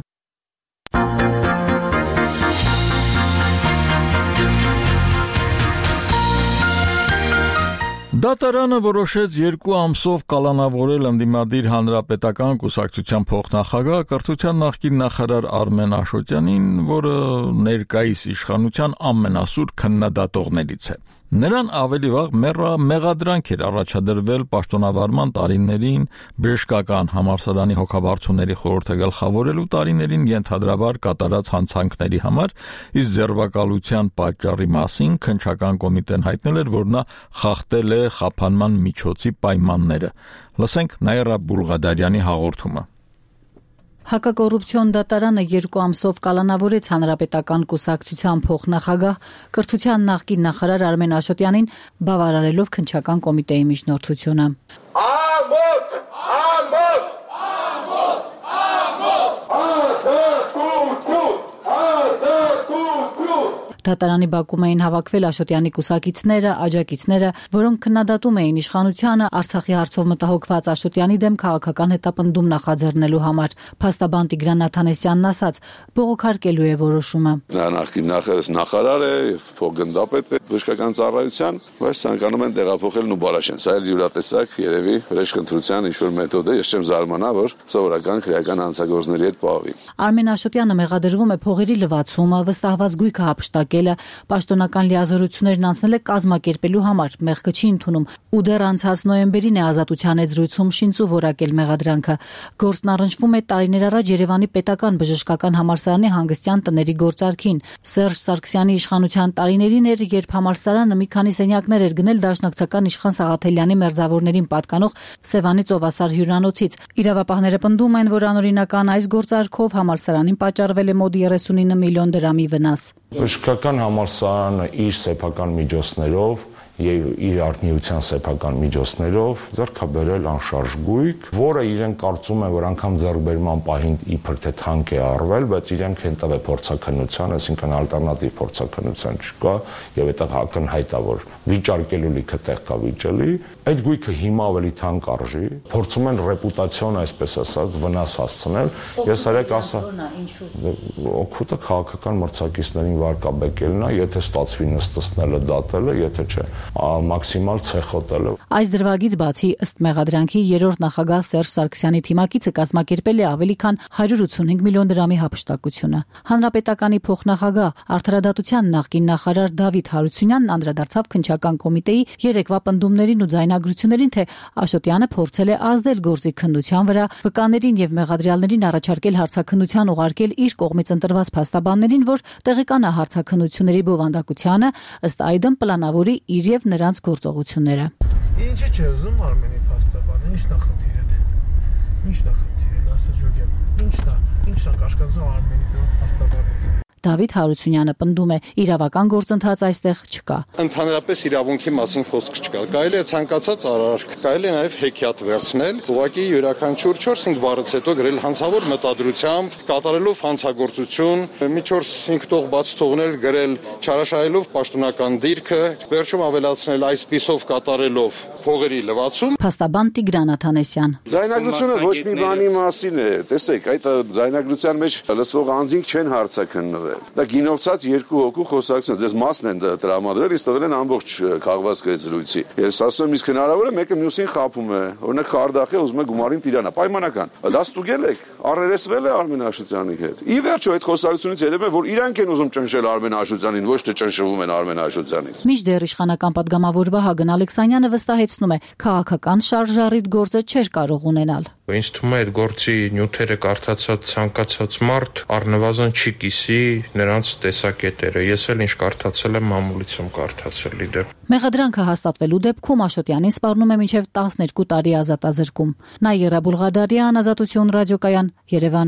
Դատարանը որոշեց երկու ամսով կալանավորել ընդդիմադիր հանրապետական կուսակցության փոխնախագահ կրթության նախկին նախարար Արմեն Աշոտյանին, որը ներկայիս իշխանության ամենասուր քննադատողներից է։ Նրան ավելի վաղ մեղադրանք էր առաջադրվել պաշտոնավարման տարիներին բժշկական համալսարանի հոգաբարձուների խորհուրդը գլխավորելու տարիներին ենթադրաբար կատարած հանցանքների համար, իսկ ձերբակալության պատճառի մասին քննչական կոմիտեն հայտնել էր, որ նա խախտել է խափանման միջոցի պայմանները։ Լսենք Նաիրա Բուլղադարյանի հաղորդումը։ Հակակոռուպցիոն դատարանը երկու ամսով կալանավորեց հանրապետական կուսակցության փոխնախագահ կրթության նախկին նախարար Արմեն Աշոտյանին, բավարարելով քննչական կոմիտեի միջնորդությունը։ Ամոթ, ամոթ, ամոթ, ամոթ, ազատություն, ազատություն։ Դատարանի բակում էին հավաքվել Աշոտյանի կուսակիցները, աջակիցները, որոնք քննադատում էին իշխանությանը Արցախի հարցով մտահոգված Աշոտյանի դեմ քաղաքական հետապնդում նախաձեռնելու համար։ Փաստաբան Տիգրան Նաթանեսյանն ասաց, բողոքարկելու է որոշումը։ Նա նախկին նախարար է, փոխգնդապետ է բժշկական ծառայության, բայց ցանկանում են տեղափոխելն ու Բալաշեն։ Սա էլ յուրատեսակ երևի վրեժխնդրության ինչ-որ մեթոդ է, ես չեմ զարմանա, որ սովորական քրեական հանցագործների հետ պահվի։ Արմեն Աշոտյանը մեղադրվում է փողերի լվացումը, վստահված գույքը հափշտակելը, պաշտոնական լիազորություններն անցնել է կազմակերպելու համար, մեղքը չի ընդունում ու դեռ անցած նոյեմբերին է ազատության եզրույցում շինծու որակել մեղադրանքը։ Գործն առնչվում է տարիներ առաջ Երևանի պետական բժշկական համալսարանի հանգստյան տների գործարքին։ Սերժ Սարգսյանի իշխանության տարիներին էր, երբ համալսարանը մի քանի սենյակներ էր գնել դաշնակցական իշխան Սաղաթելյանի մերձավորներին պատկանող Սևանի ծովասար հյուրանոցից։ Իրավապահները պնդում են, որ անօրինական այս գործարքով համալսարանին պատճառվել է մոտ երեսունինը միլիոն դրամի վնաս։ Բժշկական համալսարանը իր սեփական միջոցներով եւ իր արտադրության սեփական միջոցներով ձեռքաբերել անշարժ գույք, որը իրեն կարծում է, որ անգամ ձեռքբերման պահին իբր թե թանկ է արվել, բայց իրենք հենց է փորձակնության, այսինքն ալտերնատիվ փորձակնության չկա եւ այդտեղ ակնհայտ է, որ վիճարկելու լիքը տեղ կա վիճելի, այդ գույքը հիմա ավելի թանկ արժի, փորձում են ռեպուտացիոն, այսպես ասած, վնաս հասցնել։ Ես արեք ասա, օգուտը քաղաքական մրցակիցներին վարկաբեկելն է, եթե ստացվի նստեցնելը, դատելը, եթե չէ մաքսիմալ ցեխոտելը։ Այս դրվագից բացի ըստ մեղադրանքի երրորդ նախագահ Սերժ Սարգսյանի թիմակիցը կազմակերպել է ավելի քան հարյուր ութսունհինգ միլիոն դրամի հափշտակությունը։ Հանրապետականի փոխնախագահ Արդարադատության նախկին նախարար Դավիթ Հարությունյանն անդրադարձավ քննչական կոմիտեի երեկվա պնդումներին ու ձայնագրություններին, թե Աշոտյանը փորձել է ազդել գործի քննության վրա, վկաներին եւ մեղադրյալներին առաջարկել հարցաքննության ուղարկել իր կողմից ընտրված փաստաբաններին, որ տեղեկանա հարցաքննությունների բովանդակությանը, ըստ այդմ պլանավորի իր եւ նրանց գործողությունները։ Ինչի՞ չէ ուզում Արմենի փաստաբանը, ի՞նչն է խնդիրը։ Ի՞նչն է խնդիրը, ասա ջոգեմ։ Ի՞նչն է, ի՞նչն է կաշկածում Արմենի դրանց փաստաբանից։ Դավիթ Հարությունյանը պնդում է, իրավական գործընթաց այստեղ չկա։ Ընդհանրապես իրավունքի մասին խոսք չկա։ Կարելի է ցանկացած արարք, կարելի է նաև հեքիաթ վերցնել, ուղղակի յուրաքանչյուր չորս-հինգ բառից հետո գրել հանցավոր մտադրությամբ, կատարելով հանցագործություն, մի չորս-հինգ տող բաց թողնել, գրել չարաշահելով պաշտոնական դիրքը, վերջում ավելացնել այսպիսով կատարելով փողերի լվացում։ Փաստաբան Տիգրան Աթանեսյան։ Ձայնագրությունը ոչ մի բանի մասին է։ Տեսեք, այդ ձայնագրության մեջ լսվող անձինք չեն հարցաքննվել։ Դա գինովցած երկու հոգու խոսակցություն, ձեզ մասն են տրամադրել, իսկ տվել են ամբողջ քաղվածքը այդ զրույցի։ Ես ասում եմ, իսկ հնարավոր է մեկը մյուսին խաբում է, օրինակ Խարդախի ուզում է գումարին Տիրանը, պայմանական։ Դա ստուգել եք, առերեսվել է Արմեն Աշոտյանի հետ։ Ի վերջո այդ խոսակցությունից երևում է, որ իրանք են ուզում ճնշել Արմեն Աշոտյանին, ոչ թե ճնշվում են Արմեն Աշոտյանից։ Մինչդեռ իշխանական պատգամավոր Վահագն Ալեքսանյանը վստահեցնում է, քաղաքական շարժառիթ գործը չէր կարող ունենալ։ Ինձ թվում է այդ գործի նյութերը կարդացած ցանկացած մարդ առնվազն չի կիսի նրանց տեսակետերը։ Ես էլ ինչ կարդացել եմ, մամուլից եմ կարդացել իդեպ։ Մեղադրանքը հաստատվելու դեպքում Աշոտյանին սպառնում է մինչև տասներկու տարի ազատազրկում։ Նաիրա Բուլղադարյան, Ազատություն ռադիոկայան, Երևան։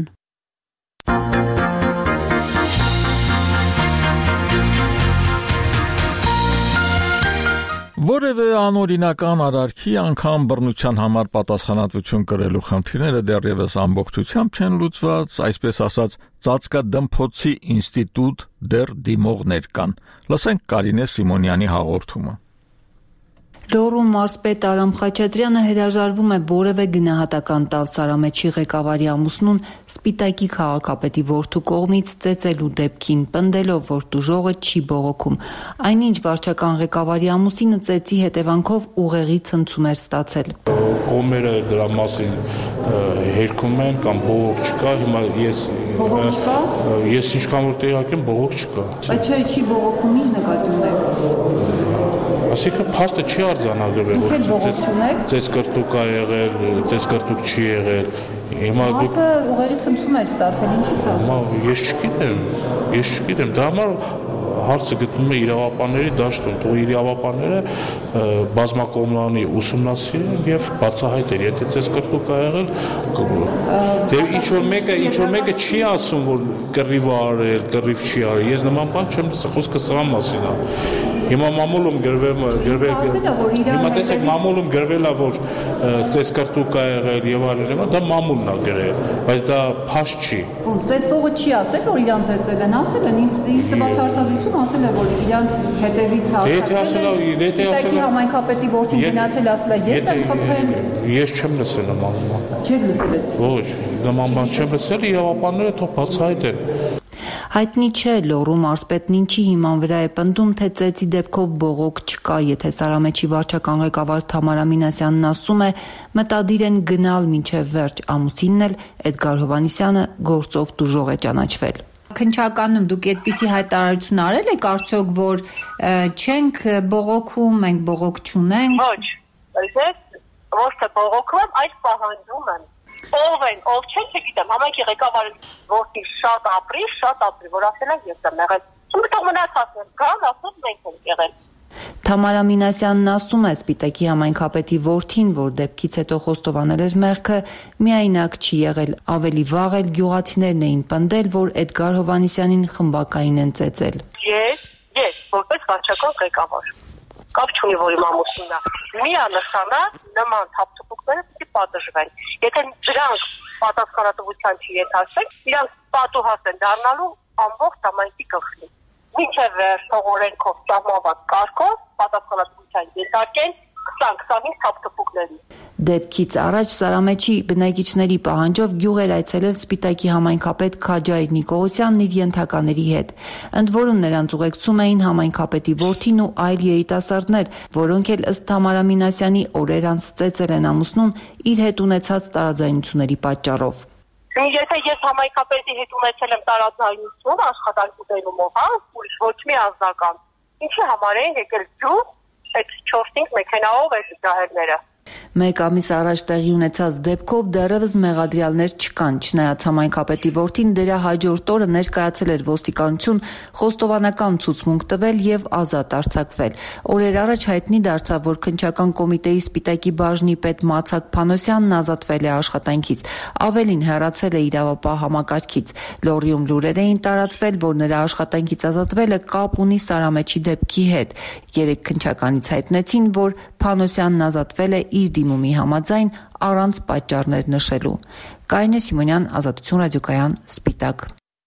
Որևէ անօրինական արարքի անգամ բռնության համար պատասխանատվություն կրելու խնդիրները դեռևս ամբողջությամբ չեն լուծված, այսպես ասած, ծածկադմփոցի ինստիտուտ դեռ դիմողներ կան։ Լսենք Կարինե Սիմոնյանի հաղորդումը։ Լոռու մարզպետ Արամ Խաչատրյանը հրաժարվում է որևէ գնահատական տալ Սարամեջի ղեկավարի ամուսնուն Սպիտակի քաղաքապետի որդու կողմից ծեծելու դեպքին, պնդելով, որ տուժողը չի բողոքում։ Այնինչ վարչական ղեկավարի ամուսինը ծեծի հետևանքով ուղեղի ցնցում էր ստացել։ Կողմերը դրա մասին հերքում են կամ բողոք չկա, հիմա ես ես ինչքան որ տեղյակ եմ, բողոք չկա։ Բայց չէ, չի բողոքում, ինչ նկատի ունեք։ Այսինքն փաստը չի արձանագրվել, ծես կրտուկ ա եղել, ծես կրտուկ չի եղել։ Հիմա դուք ուղերի ցնցում եք ստացել, ինչի՞ց է։ Հիմա ես չգիտեմ, ես չգիտեմ, դա համար հարցը գտնվում է իրավապանների դաշտում, թող իրավապանները բազմակողմանի ուսումնասիրեն եւ բացահայտեն, եթե ծես կրտուկ ա եղել, դե ինչ որ մեկը, ինչ որ մեկը չի ասում, որ կռիվ ա արել, կռիվ չի արել։ Ես նման բան չեմ լսել, խոսքը սրա մասին է։ Հիմա մամուլում գրվել գրվել հիմա տեսեք մամուլում գրվել է որ ծես կրտուկ ա եղել եւ այլն, դա մամուլն ա գրել, բայց դա փաստ չի։ Ծեծվողը չի ասել որ իրան ծեծել են, ասել են ինձ ինձ տված հարցազրույցում ասել է որ իրան հետևից հարցել։ Եթե ասել համայնքապետի որդին գնացել ասել է ես եմ խփել։ Ես չեմ լսել նման բան։ Չեք լսել։ Ոչ, նման բան չեմ լսել, իրավապանները թող բացահայտեն։ Հայտնի չէ Լոռու մարզպետն ինչի հիման վրա է պնդում, թե ծեծի դեպքով բողոք չկա, եթե Սարամեջի վարչական ղեկավար Թամարա Մինասյանն ասում է մտադիր են գնալ մինչև վերջ, ամուսինն էլ Էդգար Հովհաննիսյանը գործով տուժող է ճանաչվել։ Քննչականում դուք այդպիսի հայտարարություն արել եք արդյոք, որ չենք բողոքում, մենք բողոք չունենք։ Ոչ, ես ոչ թե բողոքում եմ, այլ պահանջում եմ։ Ով են, ով չեն, չգիտեմ, համայնքի ղեկավարը որտի շատ ապրի, շատ ապրի, որ ասել են ես եմ եղել։ Չմտող մնացած են, կան, ասում մենք ենք եղել։ Թամարա Մինասյանն ասում է Սպիտակի համայնքապետի որդին, որ դեպքից հետո խոստովանել էր մեղքը, միայնակ չի եղել, ավելի վաղ էլ գյուղացիներն էին պնդել, որ Էդգար Հովհաննիսյանին խմբակային են ծեծել։ Ես, ես, որպես վարչական ղեկավար, կապ չունի, որ իմ ամուսինն է, միանշանակ նման թափթփուկները պիտի պատժվեն։ Եթե դրանք պատասխանատվության չենթարկվեն, իրանք պատուհաս են դառնալու ամբողջ համայնքի գլխին։ Մինչև վերջ օրենքով սահմանված կարգով պատասխանատվության ենթարկեն քսան քսանհինգ թափթփուկների։ Դեպքից առաջ Սարամեչի բնակիչների պահանջով գյուղ էր այցելել Սպիտակի համայնքապետ Քաջայր Նիկողոսյանն իր ենթակաների հետ, ընդ որում նրանց ուղեկցում էին համայնքապետի որդին ու այլ երիտասարդներ, որոնք էլ ըստ Թամարա Մինասյանի օրեր անց ծեծել են ամուսնուն իր հետ ունեցած տարաձայնությունների պատճառով։ Եթե ես համայնքապետի հետ ունեցել եմ տարաձայնություն աշխատանքի դերումով, հա, ուրիշ ոչ մի անձնական, ինչի համար էին եկել գյուղ այդ չորս-հինգ մեքենայով այդ ջահելները։ Մեկ ամիս առաջ տեղի ունեցած դեպքով դեռևս մեղադրյալներ չկան, չնայած համայնքապետի որդին դրա հաջորդ օրը ներկայացել էր ոստիկանություն, խոստովանական ցուցմունք տվել եւ ազատ արձակվել։ Օրեր առաջ հայտնի դարձավ, որ քննչական կոմիտեի Սպիտակի բաժնի պետ Մացակ Փանոսյանն ազատվել է աշխատանքից, ավելին հեռացել է իրավապահ համակարգից։ Լոռիում լուրեր էին տարածվել, որ նրա աշխատանքից ազատվելը կապ ունի Սարամեչի դեպքի հետ։ Երեք քննչականից հայտնեցին, որ Փանոսյանն ազատվել է իր դիմումի համաձայն առանց պատճառներ նշելու։ Կարինե Սիմոնյան, Ազատություն ռադիոկայան, Սպիտակ։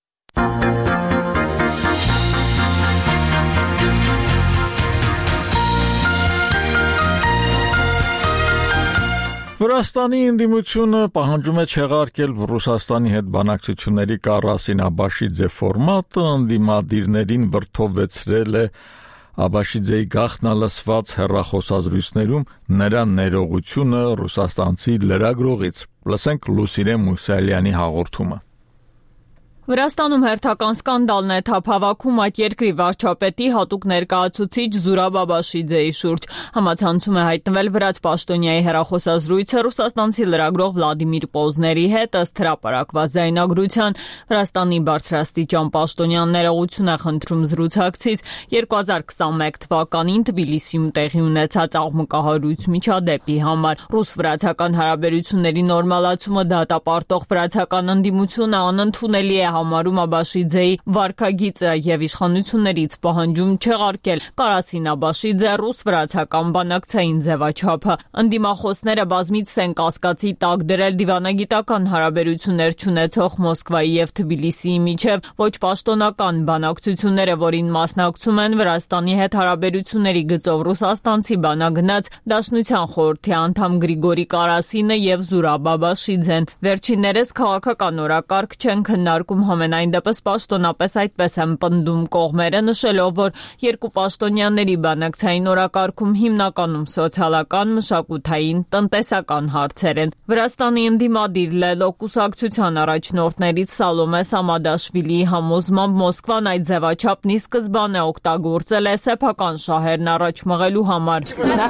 Վրաստանի ընդդիմությունը պահանջում է չեղարկել Ռուսաստանի հետ բանակցությունների Կարասին Աբաշիձե ֆորմատը, ընդդիմադիրներին վրդովեցրել է Աբաշիձեի գաղտնալսված հեռախոսազրույցներում նրա ներողությունը ռուսաստանցի լրագրողից։ Լսենք Լուսինե Մուսալյանի հաղորդումը։ Վրաստանում հերթական սկանդալն է թափավաքում այդ երկրի վարչապետի հատուկ ներկայացուցիչ Զուրաբ Աբաշիձեի շուրջ։ Համացանցում է հայտնվել վրաց պաշտոնյայի հեռախոսազրույցը ռուսաստանցի լրագրող Վլադիմիր Պոզների հետ ըստ հրապարակված ձայնագրության։ Վրաստանի բարձրաստիճան պաշտոնյան ներողություն է խնդրում զրուցակցից երկու հազար քսանմեկ թվականին Թբիլիսիում տեղի ունեցած աղմկահարույց միջադեպի համար։ Ռուս-վրացական հարաբերությունների նորմալացումը դատապարտող վրացական ընդդիմությունը անընդունելի է համարում Աբաշիձեի վարքագիծը եւ իշխանություններից պահանջում չեղարկել Կարասին Աբաշիձե ռուս-վրացական բանակցային ձևաչափը։ Ընդդիմախոսները բազմիցս են կասկածի տակ դրել դիվանագիտական հարաբերություններ չունեցող Մոսկվայի եւ Թբիլիսիի միջև ոչ պաշտոնական բանակցությունները, որին մասնակցում են Վրաստանի հետ հարաբերությունների գծով ռուսաստանցի բանագնաց Դաշնության խորհրդի անդամ Գրիգորի Կարասինը եւ Զուրաբ Աբաշիձեն։ Վերջիններս քաղաքական օրակարգ չեն քննարկում, համենայն դեպս պաշտոնապես այդպես են պնդում կողմերը, նշելով, որ երկու պաշտոնյաների բանակցային օրակարգում հիմնականում սոցիալական, մշակութային, տնտեսական հարցեր են։ Վրաստանի ընդդիմադիր Լելո կուսակցության առաջնորդներից Սալոմե Սամադաշվիլիի համոզմամբ Մոսկվան այդ ձևաչափն ի սկզբանե օգտագործել է սեփական շահերն առաջ մղելու համար։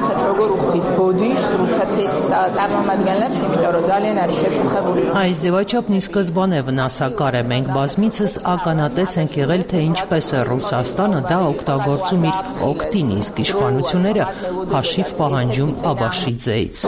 Այս ձևաչափն ի սկզբանե վնասակար է։ Մենք բազմիցս ականատես ենք եղել, թե ինչպես է Ռուսաստանը դա օգտագործում իր օգտին, իսկ իշխանությունները հաշիվ պահանջում Աբաշիձեից։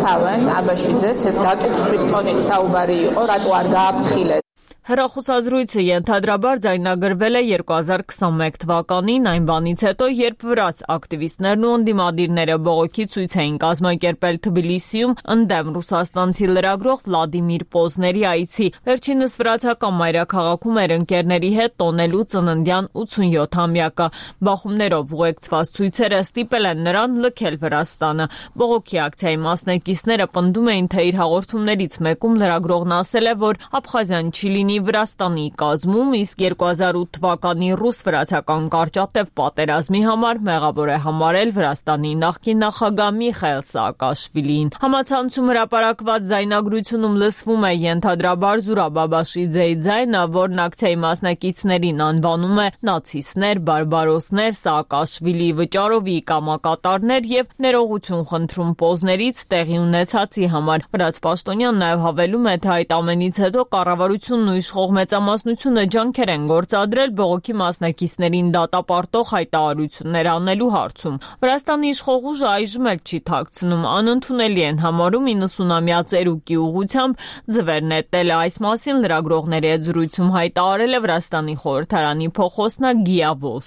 Հեռախոսազրույցը ենթադրաբար ձայնագրվել է երկու հազար քսանմեկ թվականին, այն բանից հետո, երբ վրաց ակտիվիստներն ու ընդդիմադիրները բողոքի ցույց էին կազմակերպել Թբիլիսիում ընդդեմ ռուսաստանցի լրագրող Վլադիմիր Պոզների այցի։ Վերջինս վրացական մայրաքաղաքում էր ընկերների հետ տոնելու ծննդյան ութսունյոթամյակը։ Բախումներով ուղեկցված ցույցերը ստիպել են նրան լքել Վրաստանը։ Բողոքի ակցիայի մասնակիցները պնդում էին, թե իր հաղորդումներից մեկում լրագրողն ասել է, որ Աբխազիան չի լինի Վրաստանի կազմում, իսկ երկու հազար ութ թվականի ռուս-վրացական կարճատև պատերազմի համար մեղավոր է համարել Վրաստանի նախկին նախագահ Միխայիլ Սաակաշվիլին։ Համացանցում հրապարակված ձայնագրությունում լսվում է ենթադրաբար Զուրաբ Աբաշիձեի ձայնը, որն ակցիայի մասնակիցներին անվանում է նացիստներ, բարբարոսներ, Սաակաշվիլիի վճարովի կամակատարներ եւ ներողություն խնդրում Պոզներից տեղի ունեցածի համար։ Վրաց պաշտոնյան նաեւ հավելում է, թե այդ ամենից հետո կառավարությունն ու իշխող մեծամասնությունը ջանքեր են գործադրել բողոքի մասնակիցներին դատապարտող հայտարարություններ անելու հարցում։ Վրաստանի իշխող ուժը այժմ էլ չի թաքցնում, անընդունելի են համարում իննսունամյա ծերուկի ուղղությամբ ձվեր նետելը։ Այս մասին լրագրողների հետ զրույցում հայտարարել է Վրաստանի խորհրդարանի փոխոսնակ Գիա Վոս։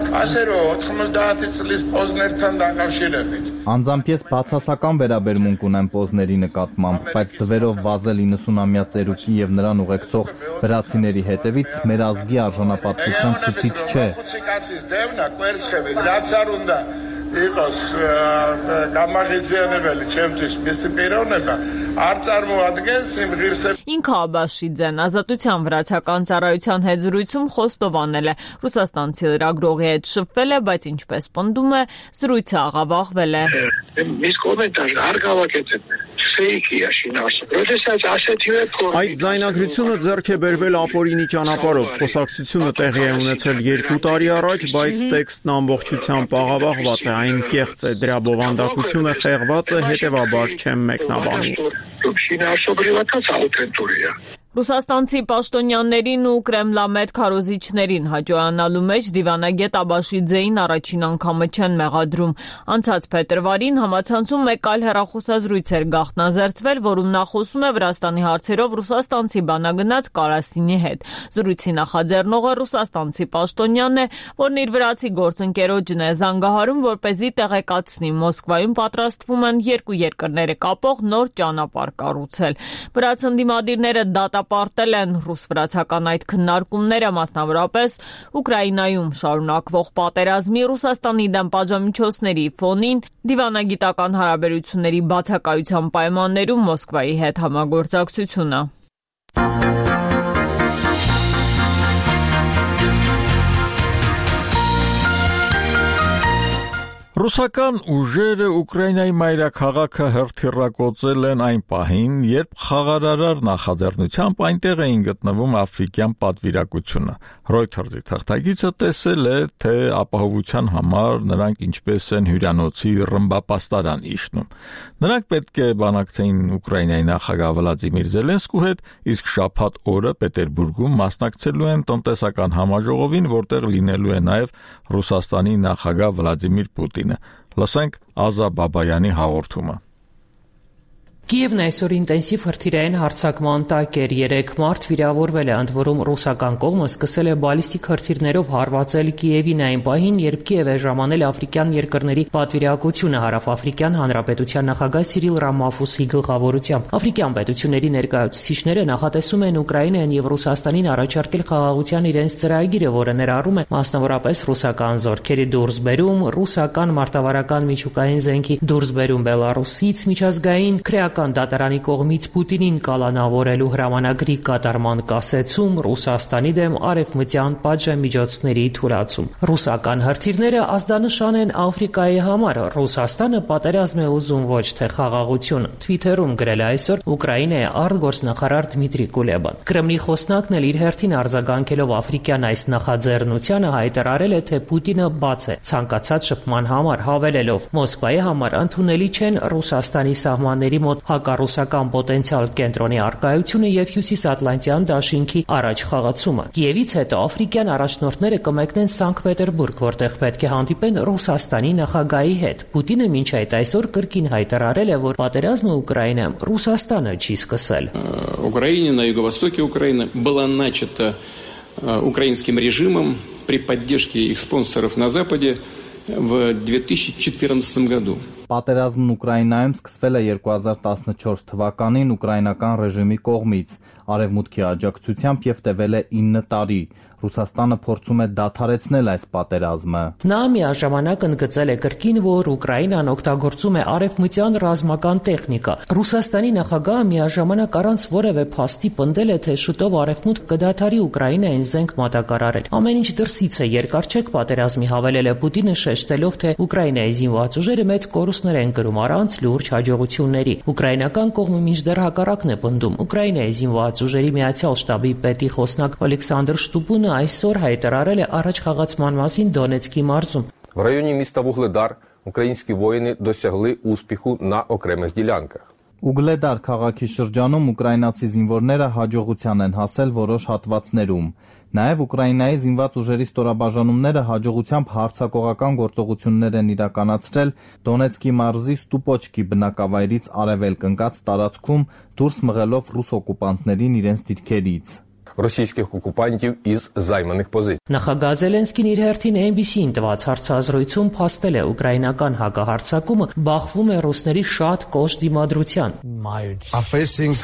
Անձամբ ես բացասական վերաբերմունք ունեմ Պոզների նկատմամբ, բայց ձվերով վազել իննսունամյա ծերուկի եւ նրան ուղեկցող վրացիների հետևից մեր ազգի արժանապատվության ցուցիչ չէ։ Իqos, կամագիցիաները չեմ դիշ, միսի պերոնը, Ինքը Աբաշիձեն Ազատության վրացական ծառայության հետ զրույցում խոստովանել է, ռուսաստանցի լրագրողի հետ շփվել է, բայց ինչպես պնդում է, զրույցը աղավաղվել է։ Այդ ձայնագրությունը ձեռք է բերվել ապօրինի ճանապարհով։ Խոսակցությունը տեղի է ունեցել երկու տարի առաջ, բայց տեքստն ամբողջությամբ աղավաղված է, այն կեղծ է, դրա բովանդակությունը խեղված է, հետևաբար չեմ մեկնաբանի։ Ռուսաստանցի պաշտոնյաներին ու կրեմլամետ քարոզիչներին հաջողանալու մեջ դիվանագետ Աբաշիձեին առաջին անգամը չեն մեղադրում։ Անցած փետրվարին համացանցում մեկ այլ հեռախոսազրույց էր գաղտնազերծվել, որում նա խոսում է Վրաստանի հարցերով ռուսաստանցի բանագնաց Կարասինի հետ։ Զրույցի նախաձեռնողը ռուսաստանցի պաշտոնյանն է, որն իր վրացի գործընկերոջն է զանգահարում, որպեսզի տեղեկացնի Մոսկվայում պատրաստվում են երկու երկրները կապող նոր ճանապարհ կառուցել։ Վրաց ընդդիմադիրները դատա պարտել են ռուս-վրացական այդ քննարկումները, մասնավորապես Ուկրաինայում շարունակվող պատերազմի, Ռուսաստանի դեմ պատժամիջոցների ֆոնին, դիվանագիտական հարաբերությունների բացակայության պայմաններում Մոսկվայի հետ համագործակցությունը։ Ռուսական ուժերը Ուկրաինայի մայրաքաղաքը հրթիռակոծել են այն պահին, երբ խաղարարար նախաձեռնությամբ այնտեղ էին գտնվում աֆրիկյան պատվիրակությունը։ Reuters-ի թղթակիցը տեսել է, թե ապահովության համար նրանք ինչպես են հյուրանոցի ռմբապաստարան իջնում։ Նրանք պետք է բանակցեին Ուկրաինայի նախագահ Վլադիմիր Զելենսկու հետ, իսկ շաբաթ օրը Պետերբուրգում մասնակցելու են տնտեսական համաժողովին, որտեղ լինելու է նաև Ռուսաստանի նախագահ Վլադիմիր Պուտինը։ Լսենք Ազա Բաբայանի հաղորդումը։ Կիևն այսօր ինտենսիվ հրթիռային հարձակման տակ էր, երեք մարդ վիրավորվել է, ընդ որում ռուսական կողմը սկսել է բալիստիկ հրթիռներով հարվածել Կիևին այն պահին, երբ Կիև է ժամանել աֆրիկյան երկրների պատվիրակությունը հարավաֆրիկյան հանրապետության նախագահ Սիրիլ Ռամաֆոսի գլխավորությամբ։ Աֆրիկյան պետությունների ներկայացուցիչները նախատեսում են Ուկրաինային եւ Ռուսաստանին առաջարկել խաղաղության իրենց ծրագիրը, որը ներառում է մասնավորապես ռուսական զորքերի դուրսբերում, ռուսական մարտավարական միջուկային զենքի դուրսբերում Բելարուսից, միջազգային քրեական դատարանի կողմից Պուտինին կալանավորելու հրամանագրի կատարման կասեցում, Ռուսաստանի դեմ արևմտյան պատժամիջոցների թույլատում։ Ռուսական հրթիռները ազդանշան են Աֆրիկայի համար։ Ռուսաստանը պատերազմ է ուզում, ոչ թե խաղաղություն։ Թվիթերում գրել է այսօր Ուկրաինայի արտգործնախարար Դմիտրի Կուլեբան։ Կրեմլի խոսնակն էլ իր հերթին արձագանքելով աֆրիկյան այս նախաձեռնությանը հայտարարել է, թե Պուտինը բաց է ցանկացած շփման համար, հավելելով. Մոսկվայի համար ընդունելի չեն Ռուսաստանի սահմանների մոտ հակառուսական պոտենցիալ կենտրոնի առկայությունը եւ հյուսիսատլանտյան դաշինքի առաջ խաղացումը։ Կիևից հետո աֆրիկյան առաջնորդները կմեկնեն Սանկտ Պետերբուրգ, որտեղ պետք է հանդիպեն Ռուսաստանի նախագահի հետ։ Պուտինը մինչ այդ այսօր կրկին հայտարարել է, որ պատերազմը Ուկրաինայում Ռուսաստանը չի սկսել։ Украине, на юго-востоке Украины была начата украинским режимом при поддержке их спонсоров на Западе в две тысячи четырнадцатом году. Պատերազմն Ուկրաինայում սկսվել է երկու հազար տասնչորս թվականին ուկրաինական ռեժիմի կողմից, արևմուտքի աջակցությամբ եւ տևել է ինը տարի։ Ռուսաստանը փորձում է դադարեցնել այս պատերազմը։ Նա միաժամանակ ընդգծել է կրկին, որ Ուկրաինան օգտագործում է արևմտյան ռազմական տեխնիկա։ Ռուսաստանի նախագահը միաժամանակ առանց որևէ փաստի պնդել է, թե շուտով արևմուտք կդադարի Ուկրաինային զենք մատակարարել։ Ամեն ինչ դրսից է, երկար չեք պատերազմի, հավելել է Պուտինը, շեշտելով, թե Ուկրաինայի զինված ուժերը մեծ կորուստներ են կրում առանց լուրջ հաջողությունների։ Ուկրաինական կողմը մինչդեռ հակառակն է պնդում։ Ուկրաինայի զինված ուժերի միացյալ շտաբի պետի խոսնակ Ալեքսանդր Շտուպունը այսօր հայտարարել է առաջ խաղացման մասին Դոնեցկի մարզում։ В районе міста Вугледар українські воїни досягли успіху на окремих ділянках. Ուգլեդար քաղաքի շրջանում ուկրաինացի զինվորները հաջողության են հասել որոշ հատվածներում։ Նաև Ուկրաինայի զինված ուժերի ստորաբաժանումները հաջողությամբ հարձակողական գործողություններ են իրականացրել Դոնեցկի մարզի Ստուպոչկի բնակավայրից արևելք ընկած տարածքում, դուրս մղելով ռուս օկուպանտներին իրենց դիրքերից։ Російських окупантів із займаних позицій. Նախագահ Զելենսկին իր հերթին A B C-ին տված հարցազրույցում փաստել է ուկրաինական հակահարձակումը բախվում է ռուսների շատ կոշտ դիմադրության։ Are facing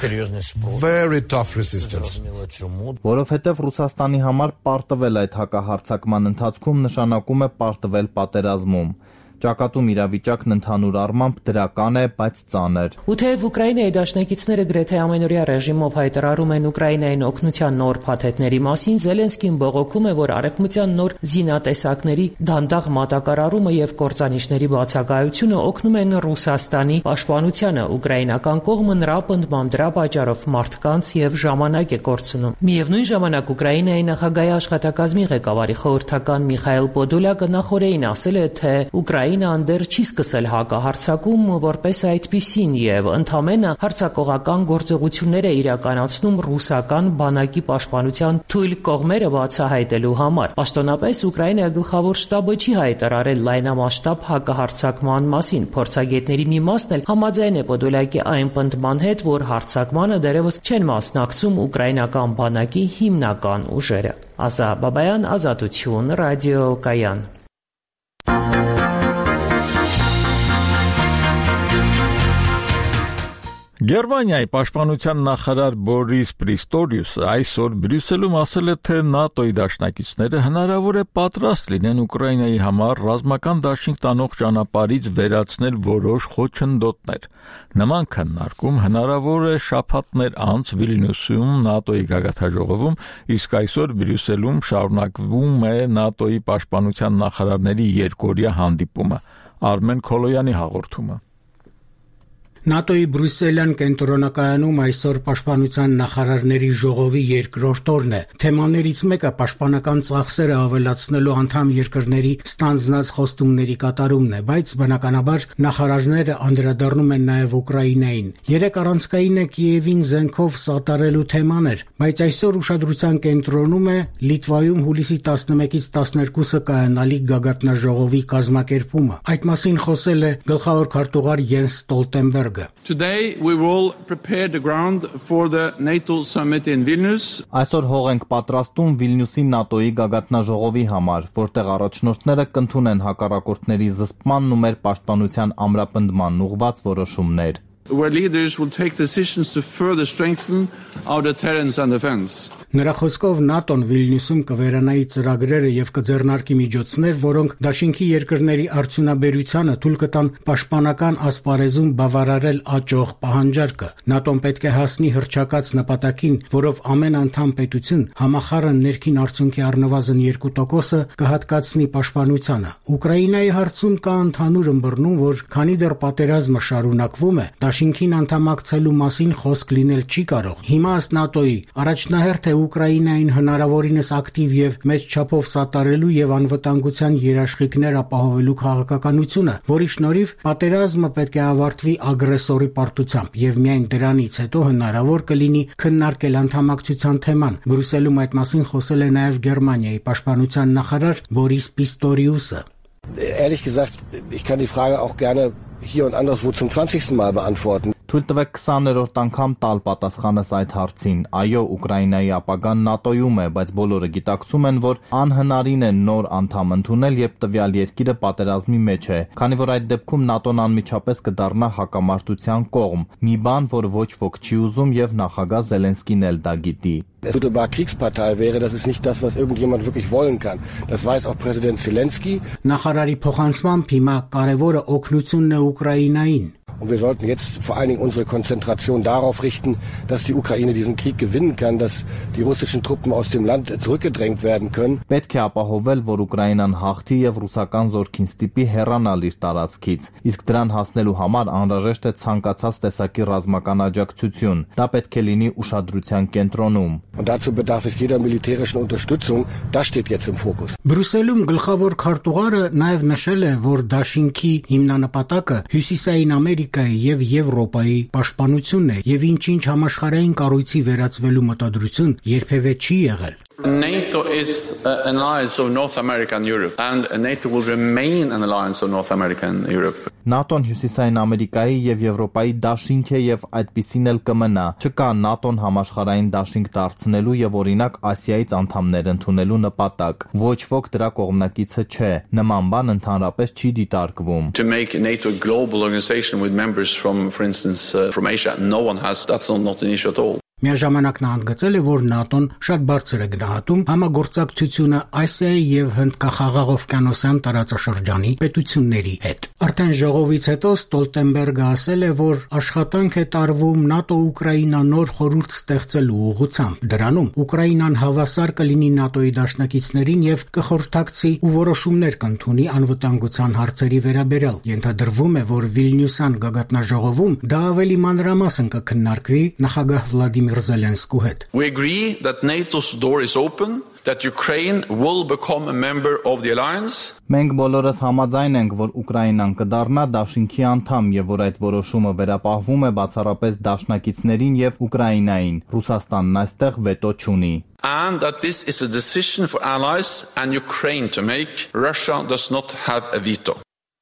very tough resistance. Որովհետև Ռուսաստանի համար պարտվել այդ հակահարձակման ընթացքում նշանակում է պարտվել պատերազմում։ Ճակատում իրավիճակն ընդհանուր առմամբ դրական է, բայց ծանր։ Ու թեև Ուկրաինայի դաշնակիցները գրեթե ամենօրյա ռեժիմով հայտարարում են Ուկրաինային օգնության նոր փաթեթների մասին, Զելենսկին բողոքում է, որ արևմտյան նոր զինատեսակների դանդաղ մատակարարումը եւ կործանիչների բացակայությունը օգնում են Ռուսաստանի պաշտպանությանը։ Ուկրաինական կողմը նրա պնդմամբ դրա պատճառով մարդկանց եւ ժամանակ է կորցնում։ Միևնույն ժամանակ Ուկրաինայի նախագահի աշխատակազմի ղեկավարի խորհրդական Միխայել Պոդոլյակը նախորդին ասել է, թե Ուկրաինան դեռ չի սկսել հակահարձակում որպես այդպիսին եւ ընդամենը հարձակողական գործողություններ է իրականացնում ռուսական բանակի պաշտպանության թույլ կողմերը բացահայտելու համար։ Պաշտոնապես Ուկրաինայի գլխավոր շտաբը չի հայտարարել լայնամասշտաբ հակահարձակման մասին։ Փորձագետների մի մասն էլ համաձայն է Պոդոլյակի այն պնդման հետ, որ հարձակմանը դեռևս չեն մասնակցում ուկրաինական բանակի հիմնական ուժերը։ Ազա Բաբայան, Ազատություն, Ռադիո Կայան։ Գերմանիայի պաշտպանության նախարար Բորիս Պրիստորիուսը այսօր Բրյուսելում ասել է, թե ՆԱՏՕ-ի դաշնակիցները հնարավոր է պատրաստ լինեն Ուկրաինայի համար ռազմական դաշինք տանող ճանապարհից վերացնել որոշ խոչընդոտներ։ Նման քննարկում հնարավոր է շաբաթներ անց Վիլնյուսում ՆԱՏՕ-ի գագաթնաժողովում, իսկ այսօր Բրյուսելում շարունակվում է ՆԱՏՕ-ի պաշտպանության նախարարների երկօրյա հանդիպումը։ Արմեն Քոլոյանի հաղորդումը։ ՆԱՏՕ-ի Բրյուսելյան կենտրոնակայանում այսօր պաշտպանության նախարարների ժողովի երկրորդ օրն է։ Թեմաներից մեկը պաշտպանական ծախսերը ավելացնելու անդամ երկրների ստանձնած խոստումների կատարումն է, բայց բնականաբար նախարարները անդրադառնում են նաև Ուկրաինային։ Երեք առանցքայինը Կիևին զենքով սատարելու թեման էր, բայց այսօր ուշադրության կենտրոնում է Լիտվայում հուլիսի տասնմեկից տասներկուսը կայանալիք գագաթնաժողովի կազմակերպումը։ Այդ մասին խոսել է գլխավոր քարտուղար Յենս Ստոլտենբերգ։ Today we will prepare the ground for the NATO summit in Vilnius. Այսօր հող ենք պատրաստում Վիլնյուսի ՆԱՏՕ-ի գագաթնաժողովի համար, որտեղ առաջնորդները կընդունեն հակառակորդների զսպմանն ու մեր պաշտպանության ամրապնդման ուղղված որոշումներ։ Where leaders will take decisions to further strengthen our deterrence and defense. Նրա խոսքով ՆԱՏՕ-ն Վիլնյուսում կվերանայի ծրագրերը եւ կձեռնարկի միջոցներ, որոնք դաշինքի երկրների արդյունաբերությանը թույլ կտան պաշտպանական ասպարեզում բավարարել աճող պահանջարկը։ ՆԱՏՕ-ն պետք է հասնի հռչակած նպատակին, որով ամեն անդամ պետություն համախառն ներքին արդյունքի առնվազն երկու տոկոսը կհատկացնի պաշտպանությանը։ Ուկրաինայի հարցում կա ընդհանուր ըմբռնում, որ քանի դեռ պատերազմը շարունակվում է, Դաշինքին անդամակցելու մասին խոսք լինել չի կարող։ Հիմա ըստ ՆԱՏՕ-ի առաջնահերթ է Ուկրաինային հնարավորինս ակտիվ եւ մեծ չափով սատարելու եւ անվտանգության երաշխիքներ ապահովելու քաղաքականությունը, որի շնորհիվ պատերազմը պետք է ավարտվի ագրեսորի պարտությամբ եւ միայն դրանից հետո հնարավոր կլինի քննարկել անդամակցության թեման։ Բրյուսելում այդ մասին խոսել է նաեւ Գերմանիայի պաշտպանության նախարար Բորիս Պիստորիուսը։ Ehrlich gesagt, ich kann die Frage auch gerne hier und anderswo zum zwanzigsten Mal beantworten. Թույլ տվեք քսաներորդ անգամ տալ պատասխանս այդ հարցին։ Այո, Ուկրաինայի ապագան ՆԱՏՕ-ում է, բայց բոլորը գիտակցում են, որ անհնարին է նոր անդամ ընդունել, երբ տվյալ երկիրը պատերազմի մեջ է, քանի որ այդ դեպքում ՆԱՏՕ-ն անմիջապես կդառնա հակամարտության կողմ, մի բան, որ ոչ ոք չի ուզում եւ նախագահ Զելենսկին էլ դա գիտի։ Es unmittelbar Kriegspartei wäre, das ist nicht das, was irgendjemand wirklich wollen kann. Das weiß auch Präsident Zelensky. Նախարարի փոխանցմամբ հիմա կարևորը օգնությունն է Ուկրաինային։ Und wir sollten jetzt vor allen Dingen unsere Konzentration darauf richten, dass die Ukraine diesen Krieg gewinnen kann, dass die russischen Truppen aus dem Land zurückgedrängt werden können. Պետք է ապահովել, որ Ուկրաինան հաղթի եւ ռուսական զորքին ստիպի հեռանալ իր տարածքից։ Իսկ դրան հասնելու համար անհրաժեշտ է ցանկացած տեսակի ռազմական աջակցություն։ Դա պետք է լինի ուշադրության կենտրոնում։ Und dazu bedarf es jeder militärischen Unterstützung. Das steht jetzt im Fokus. Բրյուսելում գլխավոր քարտուղարը նաև նշել է, որ դաշինքի հիմնանպատակը Հյուսիսային Ամերիկայի եւ Եվրոպայի պաշտպանությունն է եւ ինչ-ինչ համաշխարհային կառույցի վերածվելու մտադրություն երբևէ չի եղել։ NATO is uh, an alliance of North America and Europe, and NATO will remain an alliance of North America and Europe. ՆԱՏՕ-ն Հյուսիսային Ամերիկայի եւ Եվրոպայի դաշինք է եւ այդպիսին էլ կմնա։ Չկա ՆԱՏՕ-ն համաշխարհային դաշինք դարձնելու եւ օրինակ Ասիայից անդամներ ընդունելու նպատակ։ Ոչ ոք դրա կողմնակիցը չէ։ Նման բան ընդհանրապես չի դիտարկվում։ To make NATO a global organization with members from, for instance, uh, from Asia, no one has. That's not an issue at all. Միաժամանակ նա ընդգծել է, որ ՆԱՏՕ-ն շատ բարձր է գնահատում համագործակցությունը այս է եւ Հնդկախաղաղօվկիանոսյան տարածաշրջանի պետությունների հետ։ Արդեն ժողովից հետո Ստոլտենբերգը ասել է, որ աշխատանք է տարվում ՆԱՏՕ-Ուկրաինա նոր խորհուրդ ստեղծելու ուղղությամբ։ Դրանում Ուկրաինան հավասար կլինի ՆԱՏՕ-ի դաշնակիցներին եւ կխորհրդակցի ու որոշումներ կընդունի անվտանգության հարցերի վերաբերյալ։ Ենթադրվում է, որ Վիլնյուսյան գագաթնաժողովում դա ավելի մանրամասն կքննարկվի նախագահ Վլադիմիր Զելենսկու հետ։ We agree that NATO's door is open, that Ukraine will become a member of the alliance. Մենք բոլորս համաձայն ենք, որ Ուկրաինան կդառնա դաշինքի անդամ եւ որ այդ որոշումը վերապահվում է բացառապես դաշնակիցներին եւ Ուկրաինային։ Ռուսաստանն այստեղ վետո չունի։ And that this is a decision for allies and Ukraine to make. Russia does not have a veto.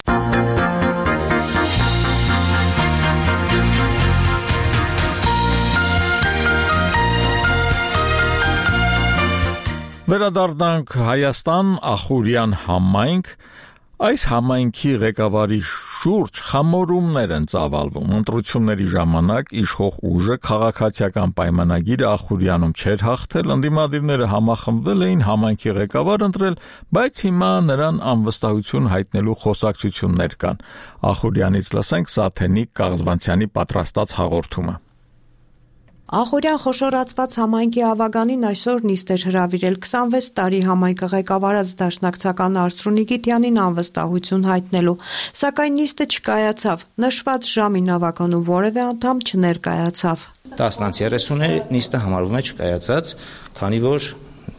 Վերադառնանք Հայաստան, Ախուրյան համայնք, այս համայնքի ղեկավարի շուրջ խմորումներ են ծավալվում։ Ընտրությունների ժամանակ իշխող ուժը քաղաքացիական պայմանագիրը Ախուրյանում չէր հաղթել, ընդդիմադիրները համախմբվել էին համայնքի ղեկավար ընտրել, բայց հիմա նրան անվստահություն հայտնելու խոսակցություններ կան։ Ախուրյանից լսենք Սաթենիկ Կաղզվանցյանի պատրաստած հաղորդումը։ Ախուրյան խոշորացված համայնքի ավագանին այսօր նիստ էր հրավիրել քսանվեց տարի համայնքը ղեկավարած դաշնակցական Արծրունի Գիտյանին անվստահություն հայտնելու, սակայն նիստը չկայացավ, նշված ժամին ավագանու որևէ անդամ չներկայացավ։ տասնից երեսունը նիստը համարվում է չկայացած, քանի որ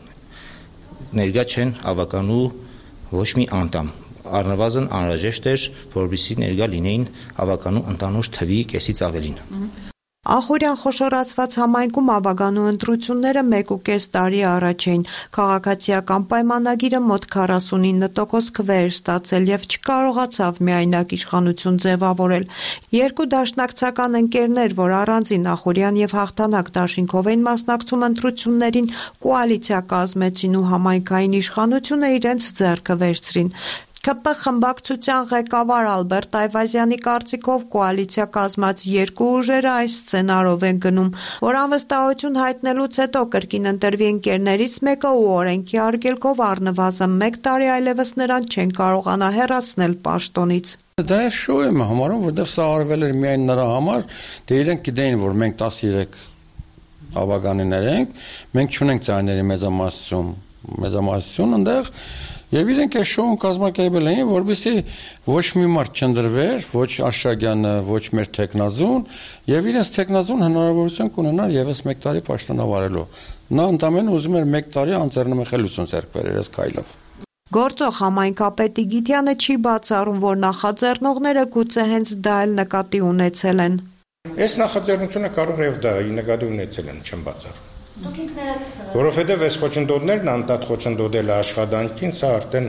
ներկա չեն ավագանու ոչ մի անդամ։ Առնվազն անհրաժեշտ էր, որպեսզի ներկա լինեին ավագանու ընդանուր թվի կեսից ավելին։ Ախուրյան խոշորացված համայնքում ավագանու ընտրությունները մեկ ու կես տարի առաջ էին։ Քաղաքացիական պայմանագիրը մոտ քառասունինը տոկոս քվե էր ստացել եւ չկարողացավ միայնակ իշխանություն ձևավորել։ Երկու դաշնակցական ընկերներ, որ առանձին Ախուրյան եւ Հաղթանակ դաշինքով էին մասնակցում ընտրություններին, կոալիցիա կազմեցին ու համայնքային իշխանությունը իրենց ձեռքը վերցրին։ ՔՊ խմբակցության ղեկավար Ալբերտ Այվազյանի կարծիքով կոալիցիա կազմած երկու ուժերը այս սցենարով են գնում, որ անվստահություն հայտնելուց հետո կրկին ընտրվի ընկերներից մեկը ու օրենքի արգելքով առնվազն մեկ տարի այլևս նրան չեն կարողանա հեռացնել պաշտոնից։ Դա շո եմ համարում, որովհետև սա արվել էր միայն նրա համար, դե իրենք գիտեին, որ մենք տասներեք ավագանիներ ենք, մենք չունենք ձայների մեծամասնություն, մեծամասնություն այնտեղ Եվ իրենք այս շոուն կազմակերպել էին, որպեսզի ոչ մի մարդ չընտրվեր, ոչ Աշակյանը, ոչ մեր տեխնազուն, եւ իրենց տեխնազուն հնարավորություն կունենար եւս մեկ տարի պաշտոնավարելու։ Նա ընդամենը ուզում էր մեկ տարի անձեռնմխելիություն ձեռք բերել այս քայլով։ Գործող համայնքապետի Գիտյանը չի բացառում, որ նախաձեռնողները գուցե հենց դա էլ նկատի ունեցել են։ Այս նախաձեռնությունը կարող է դա նկատի ունեցել են, չեմ բացառում։ Որովհետև այս խոչընդոտներն անդադ խոչընդոտել աշխատանքին, սա արդեն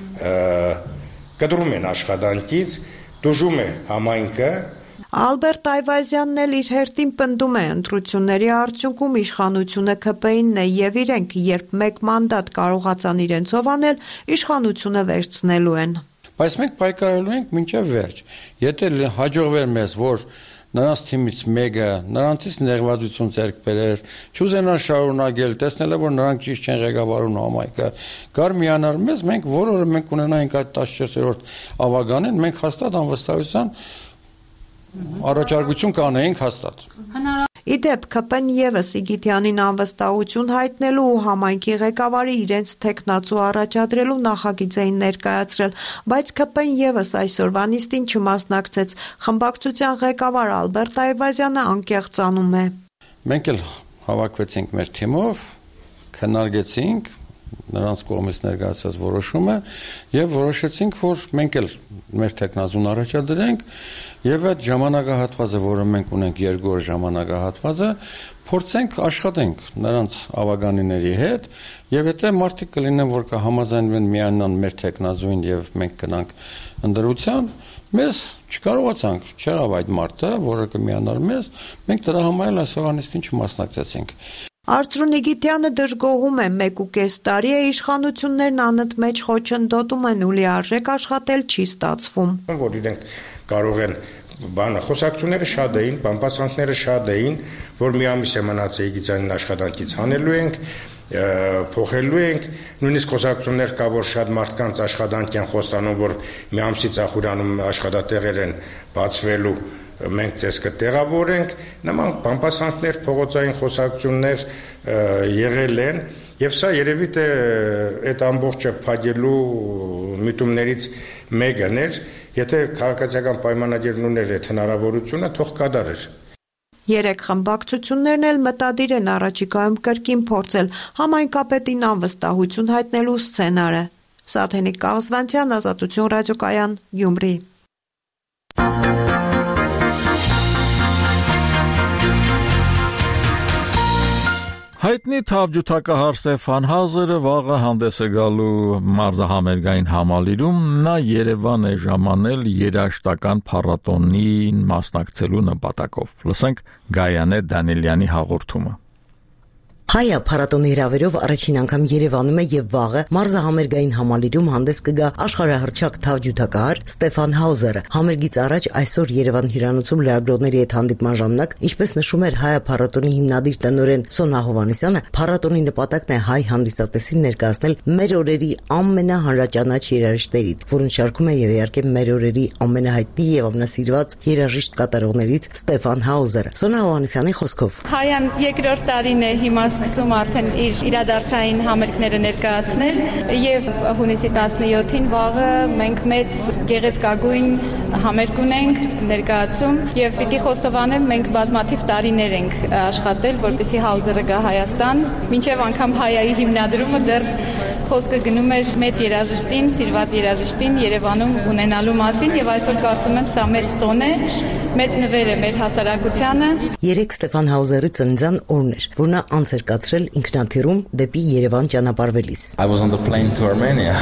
կտրում են աշխատանքից, դժում է համայնքը։ Ալբերտ Այվազյանն էլ իր հերթին պնդում է ընտրությունների արդյունքում իշխանությունը ՔՊ-ինն է եւ իրենք, երբ մեկ մանդատ կարողացան իրենցով անել, իշխանությունը վերցնելու են։ Բայց մենք պայքարելու ենք մինչև վերջ։ Եթե հաջողվեր մեզ, որ նրանց թիմից մեկը նրանցից ներգաղթություն ձեռք բերեր, չուզենան շարունակել, տեսնել որ նրանք ճիշտ չեն ղեկավարում համայնքը, կար միանար մեզ, մենք որօրը մենք ունենայինք այդ տասնչորսերորդ ավագանին, մենք հաստատ անվստահության առաջարկություն կանեինք հաստատ։ Իդեպ ՔՊ-ն եւս Իգիթյանին անվստահություն հայտնելու ու համայնքի ղեկավարի իրենց տեխնացու առաջադրելու նախագիծ էին ներկայացրել, բայց ՔՊ-ն եւս այսօրվա նիստին չմասնակցեց։ Խմբակցության ղեկավար Ալբերտ Այվազյանը անկեղծանում է։ Մենք էլ հավաքվեցինք մեր թիմով, քննարկեցինք նրանց կողմից ներկայացած որոշումը եւ որոշեցինք, որ մենք էլ մեր տեխնազուն առաջադրենք եւ այդ ժամանակահատվածը, որը մենք ունենք երկու օր ժամանակահատվածը, փորձենք աշխատենք նրանց ավագանիների հետ եւ եթե մարդիկ կլինեն, որ կհամաձայնվեն միանան մեր տեխնազույն եւ մենք գնանք ընդրության, մեզ չկարողացանք, չեղավ այդ մարդը, որը կմիանար մեզ, մենք դրա համար էլ այսօրանիստին չմասնակցեցինք։ Արծրունի Գիտյանը դժգոհում է մեկ ու կես տարի է իշխանություններն անընդմեջ խոչընդոտում են ու լիարժեք աշխատել չի ստացվում։ Որ իրենք կարող են բանը խոսակցությունները շատ էին, բամբասանքները շատ էին, որ մի ամիս է մնաց Եգիծյանին աշխատանքից հանելու ենք, փոխելու ենք, նույնիսկ խոսակցություններ կա, որ շատ մարդկանց աշխատանք են խոստանում, որ մի ամսից Ախուրյանում աշխատատեղեր են բացվելու, մենք ձեզ կտեղավորենք, նման բամբասանքներ, փողոցային խոսակցություններ եղել են, եւ սա երևի թե այդ ամբողջը փակելու միտումներից մեկն էր, եթե քաղաքացիական պայմանագիրն ուներ այդ հնարավորությունը, թող կատարեր։ Երեք խմբակցություններն էլ մտադիր են առաջիկայում կրկին փորձել համայնքապետին անվստահություն հայտնելու սցենարը։ Սաթենիկ Կաղզվանցյան, Ազատություն ռադիոկայան, Գյումրի։ Հայտնի թավջութակահար Ստեփան Հաուզերը վաղը հանդես է գալու մարզահամերգային համալիրում, նա Երևան է ժամանել երաժշտական փառատոնին մասնակցելու նպատակով։ Լսենք Գայանե Դանիելյանի հաղորդումը։ Հայա փառատոնի հրավերով առաջին անգամ Երևանում է եւ վաղը մարզահամերգային համալիրում հանդես կգա աշխարհահռչակ թավջութակահար Ստեփան Հաուզերը։ Համերգից առաջ այսօր Երևան հյուրանոցում լրագրողների հետ հանդիպման ժամանակ, ինչպես նշում էր Հայա փառատոնի հիմնադիր տնօրեն Սոնա Հովհաննիսյանը, փառատոնի նպատակն է հայ հանդիսատեսին ներկայացնել մեր օրերի ամենահանրաճանաչ երաժիշտերին, որոնց շարքում է եւ իհարկե մեր օրերի ամենահայտնի եւ ամենասիրված երաժիշտ կատարողներից Ստեփան Հաուզերը։ Սոնա Հովհաննիսյանի խոսքով Հայան երկրորդ տարին է հիմա սկսում արդեն իր իրադարձային համերգները ներկայացնել եւ հունիսի տասնյոթին վաղը մենք մեծ գեղեցկագույն համերգ ունենք ներկայացում եւ պիտի խոստովանեմ մենք բազմաթիվ տարիներ ենք աշխատել որպեսզի Հաուզերը գա Հայաստան մինչեւ անգամ Հայայի հիմնադրումը դեռ խոսքը գնում էր մեծ երաժշտին, սիրված երաժշտին Երևանում ունենալու մասին եւ այսօր կարծում եմ սա մեծ տոն է, մեծ նվեր է մեր հասարակությանը։ Երեք Ստեփան Հաուզերի ծննդյան օրն էր, որ նա անց էր կացրել ինքնաթիռում դեպի Երևան ճանապարհվելիս։ I was on the plane to Armenia.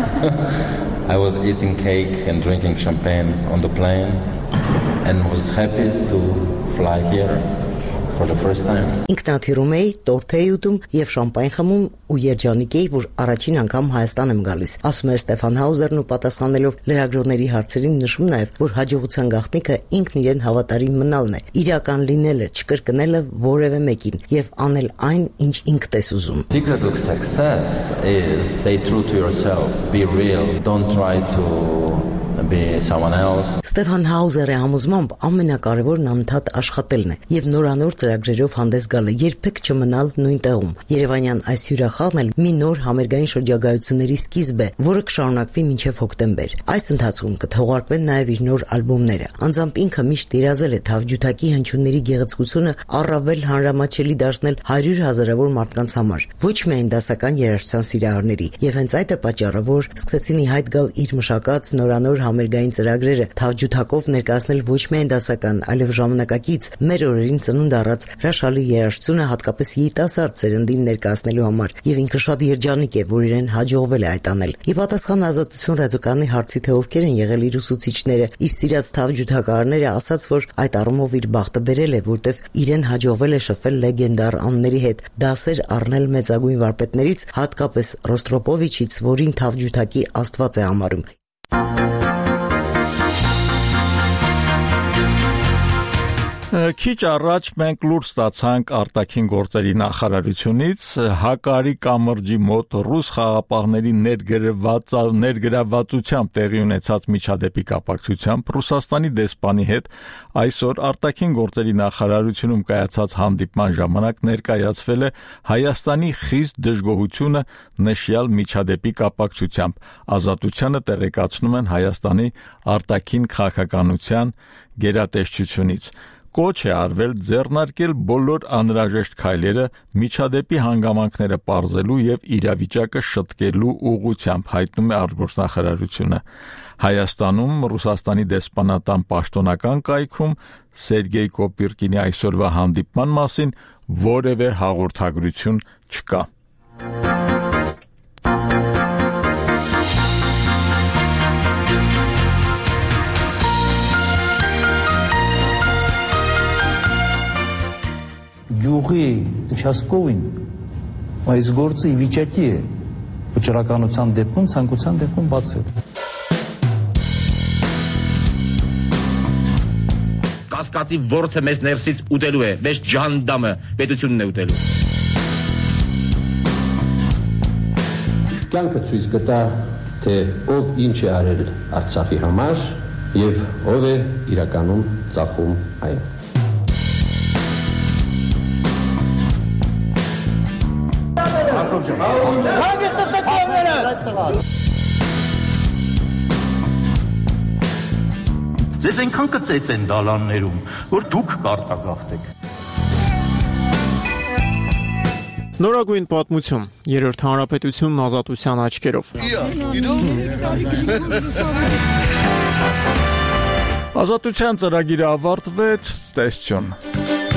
I was eating cake and drinking champagne on the plane and was happy to fly here. For the first time. Ինքնաթիռում էի, տորթ էի ուտում եւ շամպայն խմում ու երջանիկ էի, որ առաջին անգամ Հայաստան եմ գալիս։ Ասում էր Ստեփան Հաուզերն ու պատասխանելով լրագրողների հարցերին նշում նաեւ, որ հաջողության գաղտնիքը ինքն իրեն հավատարիմ մնալն է, իրական լինելը, չկրկնելը որևէ մեկին եւ անել այն, ինչ ինքդ ես ուզում։ Secret of success is stay true to yourself, be real, don't try to be someone else. Ստեփան Հաուզերը համոզմամբ ամենակարևորն անընդհատ աշխատելն է եւ նորանոր ծրագրերով հանդես գալը, երբեք չմնալ նույն տեղում։ Երևանյան այս հյուրախաղն էլ մի նոր համերգային շրջագայությունների սկիզբ է, որը կշարունակվի մինչեւ հոկտեմբեր։ Այս ընթացքում կթողարկվեն նաեւ իր նոր ալբոմները։ Անձամբ ինքը միշտ երազել է թավջութակի հնչյունների գեղեցկությունը առավել հանրամատչելի դարձնել հարյուր հազարավոր մարդկանց համար, ոչ միայն դասական երաժշտության սիրահարների։ Եվ հենց այդ է պատճառը, որ սկսեցին ի հայտ գալ իր մշակած նորանոր համերգային ծրագրերը թավջութակով ներկայացնել ոչ միայն դասական, այլև ժամանակակից մեր օրերին ծնունդ առած հրաշալի երաժշտությունը հատկապես երիտասարդ սերնդին ներկայացնելու համար, եւ ինքը շատ երջանիկ է, որ իրեն հաջողվել է այդ անել։ Ի պատասխան Ազատություն ռադիոկայանի հարցի թե ովքեր են եղել իր ուսուցիչները, իր սիրած թավջութակարները, ասաց, որ այդ առումով իր բախտը բերել է, որտեվ իրեն հաջողվել է շփվել լեգենդար անների հետ, դասեր առնել մեծագույն վարպետներից, հատկապես Ռոստրոպովիչից, որին թավջութակի աստված է համարում։ Քիչ առաջ մենք լուր ստացանք արտաքին գործերի նախարարությունից Հակարի կամրջի մոտ ռուս խաղապահների ներգրավվածությամբ տեղի ունեցած միջադեպի կապակցությամբ Ռուսաստանի դեսպանի հետ այսօր արտաքին գործերի նախարարությունում կայացած հանդիպման ժամանակ ներկայացվել է Հայաստանի խիստ դժգոհությունը նշյալ միջադեպի կապակցությամբ։ Ազատությանը տեղեկացնում են Հայաստանի արտաքին քաղաքականության գերատեսչությունից։ Կոչ է արվել ձեռնարկել բոլոր անհրաժեշտ քայլերը միջադեպի հանգամանքները պարզելու եւ իրավիճակը շտկելու ուղղությամբ, հայտնում է արտգործնախարարությունը։ Հայաստանում Ռուսաստանի դեսպանատան պաշտոնական կայքում Սերգեյ Կոպիրկինի այսօրվա հանդիպման մասին որևէ հաղորդագրություն չկա։ Գյուղի участковին այս գործը ի վիճակի է վճռականության դեպքում ցանկության դեպքում բացել։ կասկածի ворթը մեզ ներսից ուտելու է, մեզ ջանդամը պետությունն է ուտելու։ Կյանքը ցույց կտա, թե ով ինչ է արել Արցախի համար եւ ով է իրականում ծախում այն։ Ձեզ այնքան կծեց են դալաններում, որ դուք կարտագաղթեք։ Նորագույն պատմություն, երրորդ հանրապետությունն ազատության աչքերով։ Ազատության ծրագիրը ավարտվեց, տեսություն։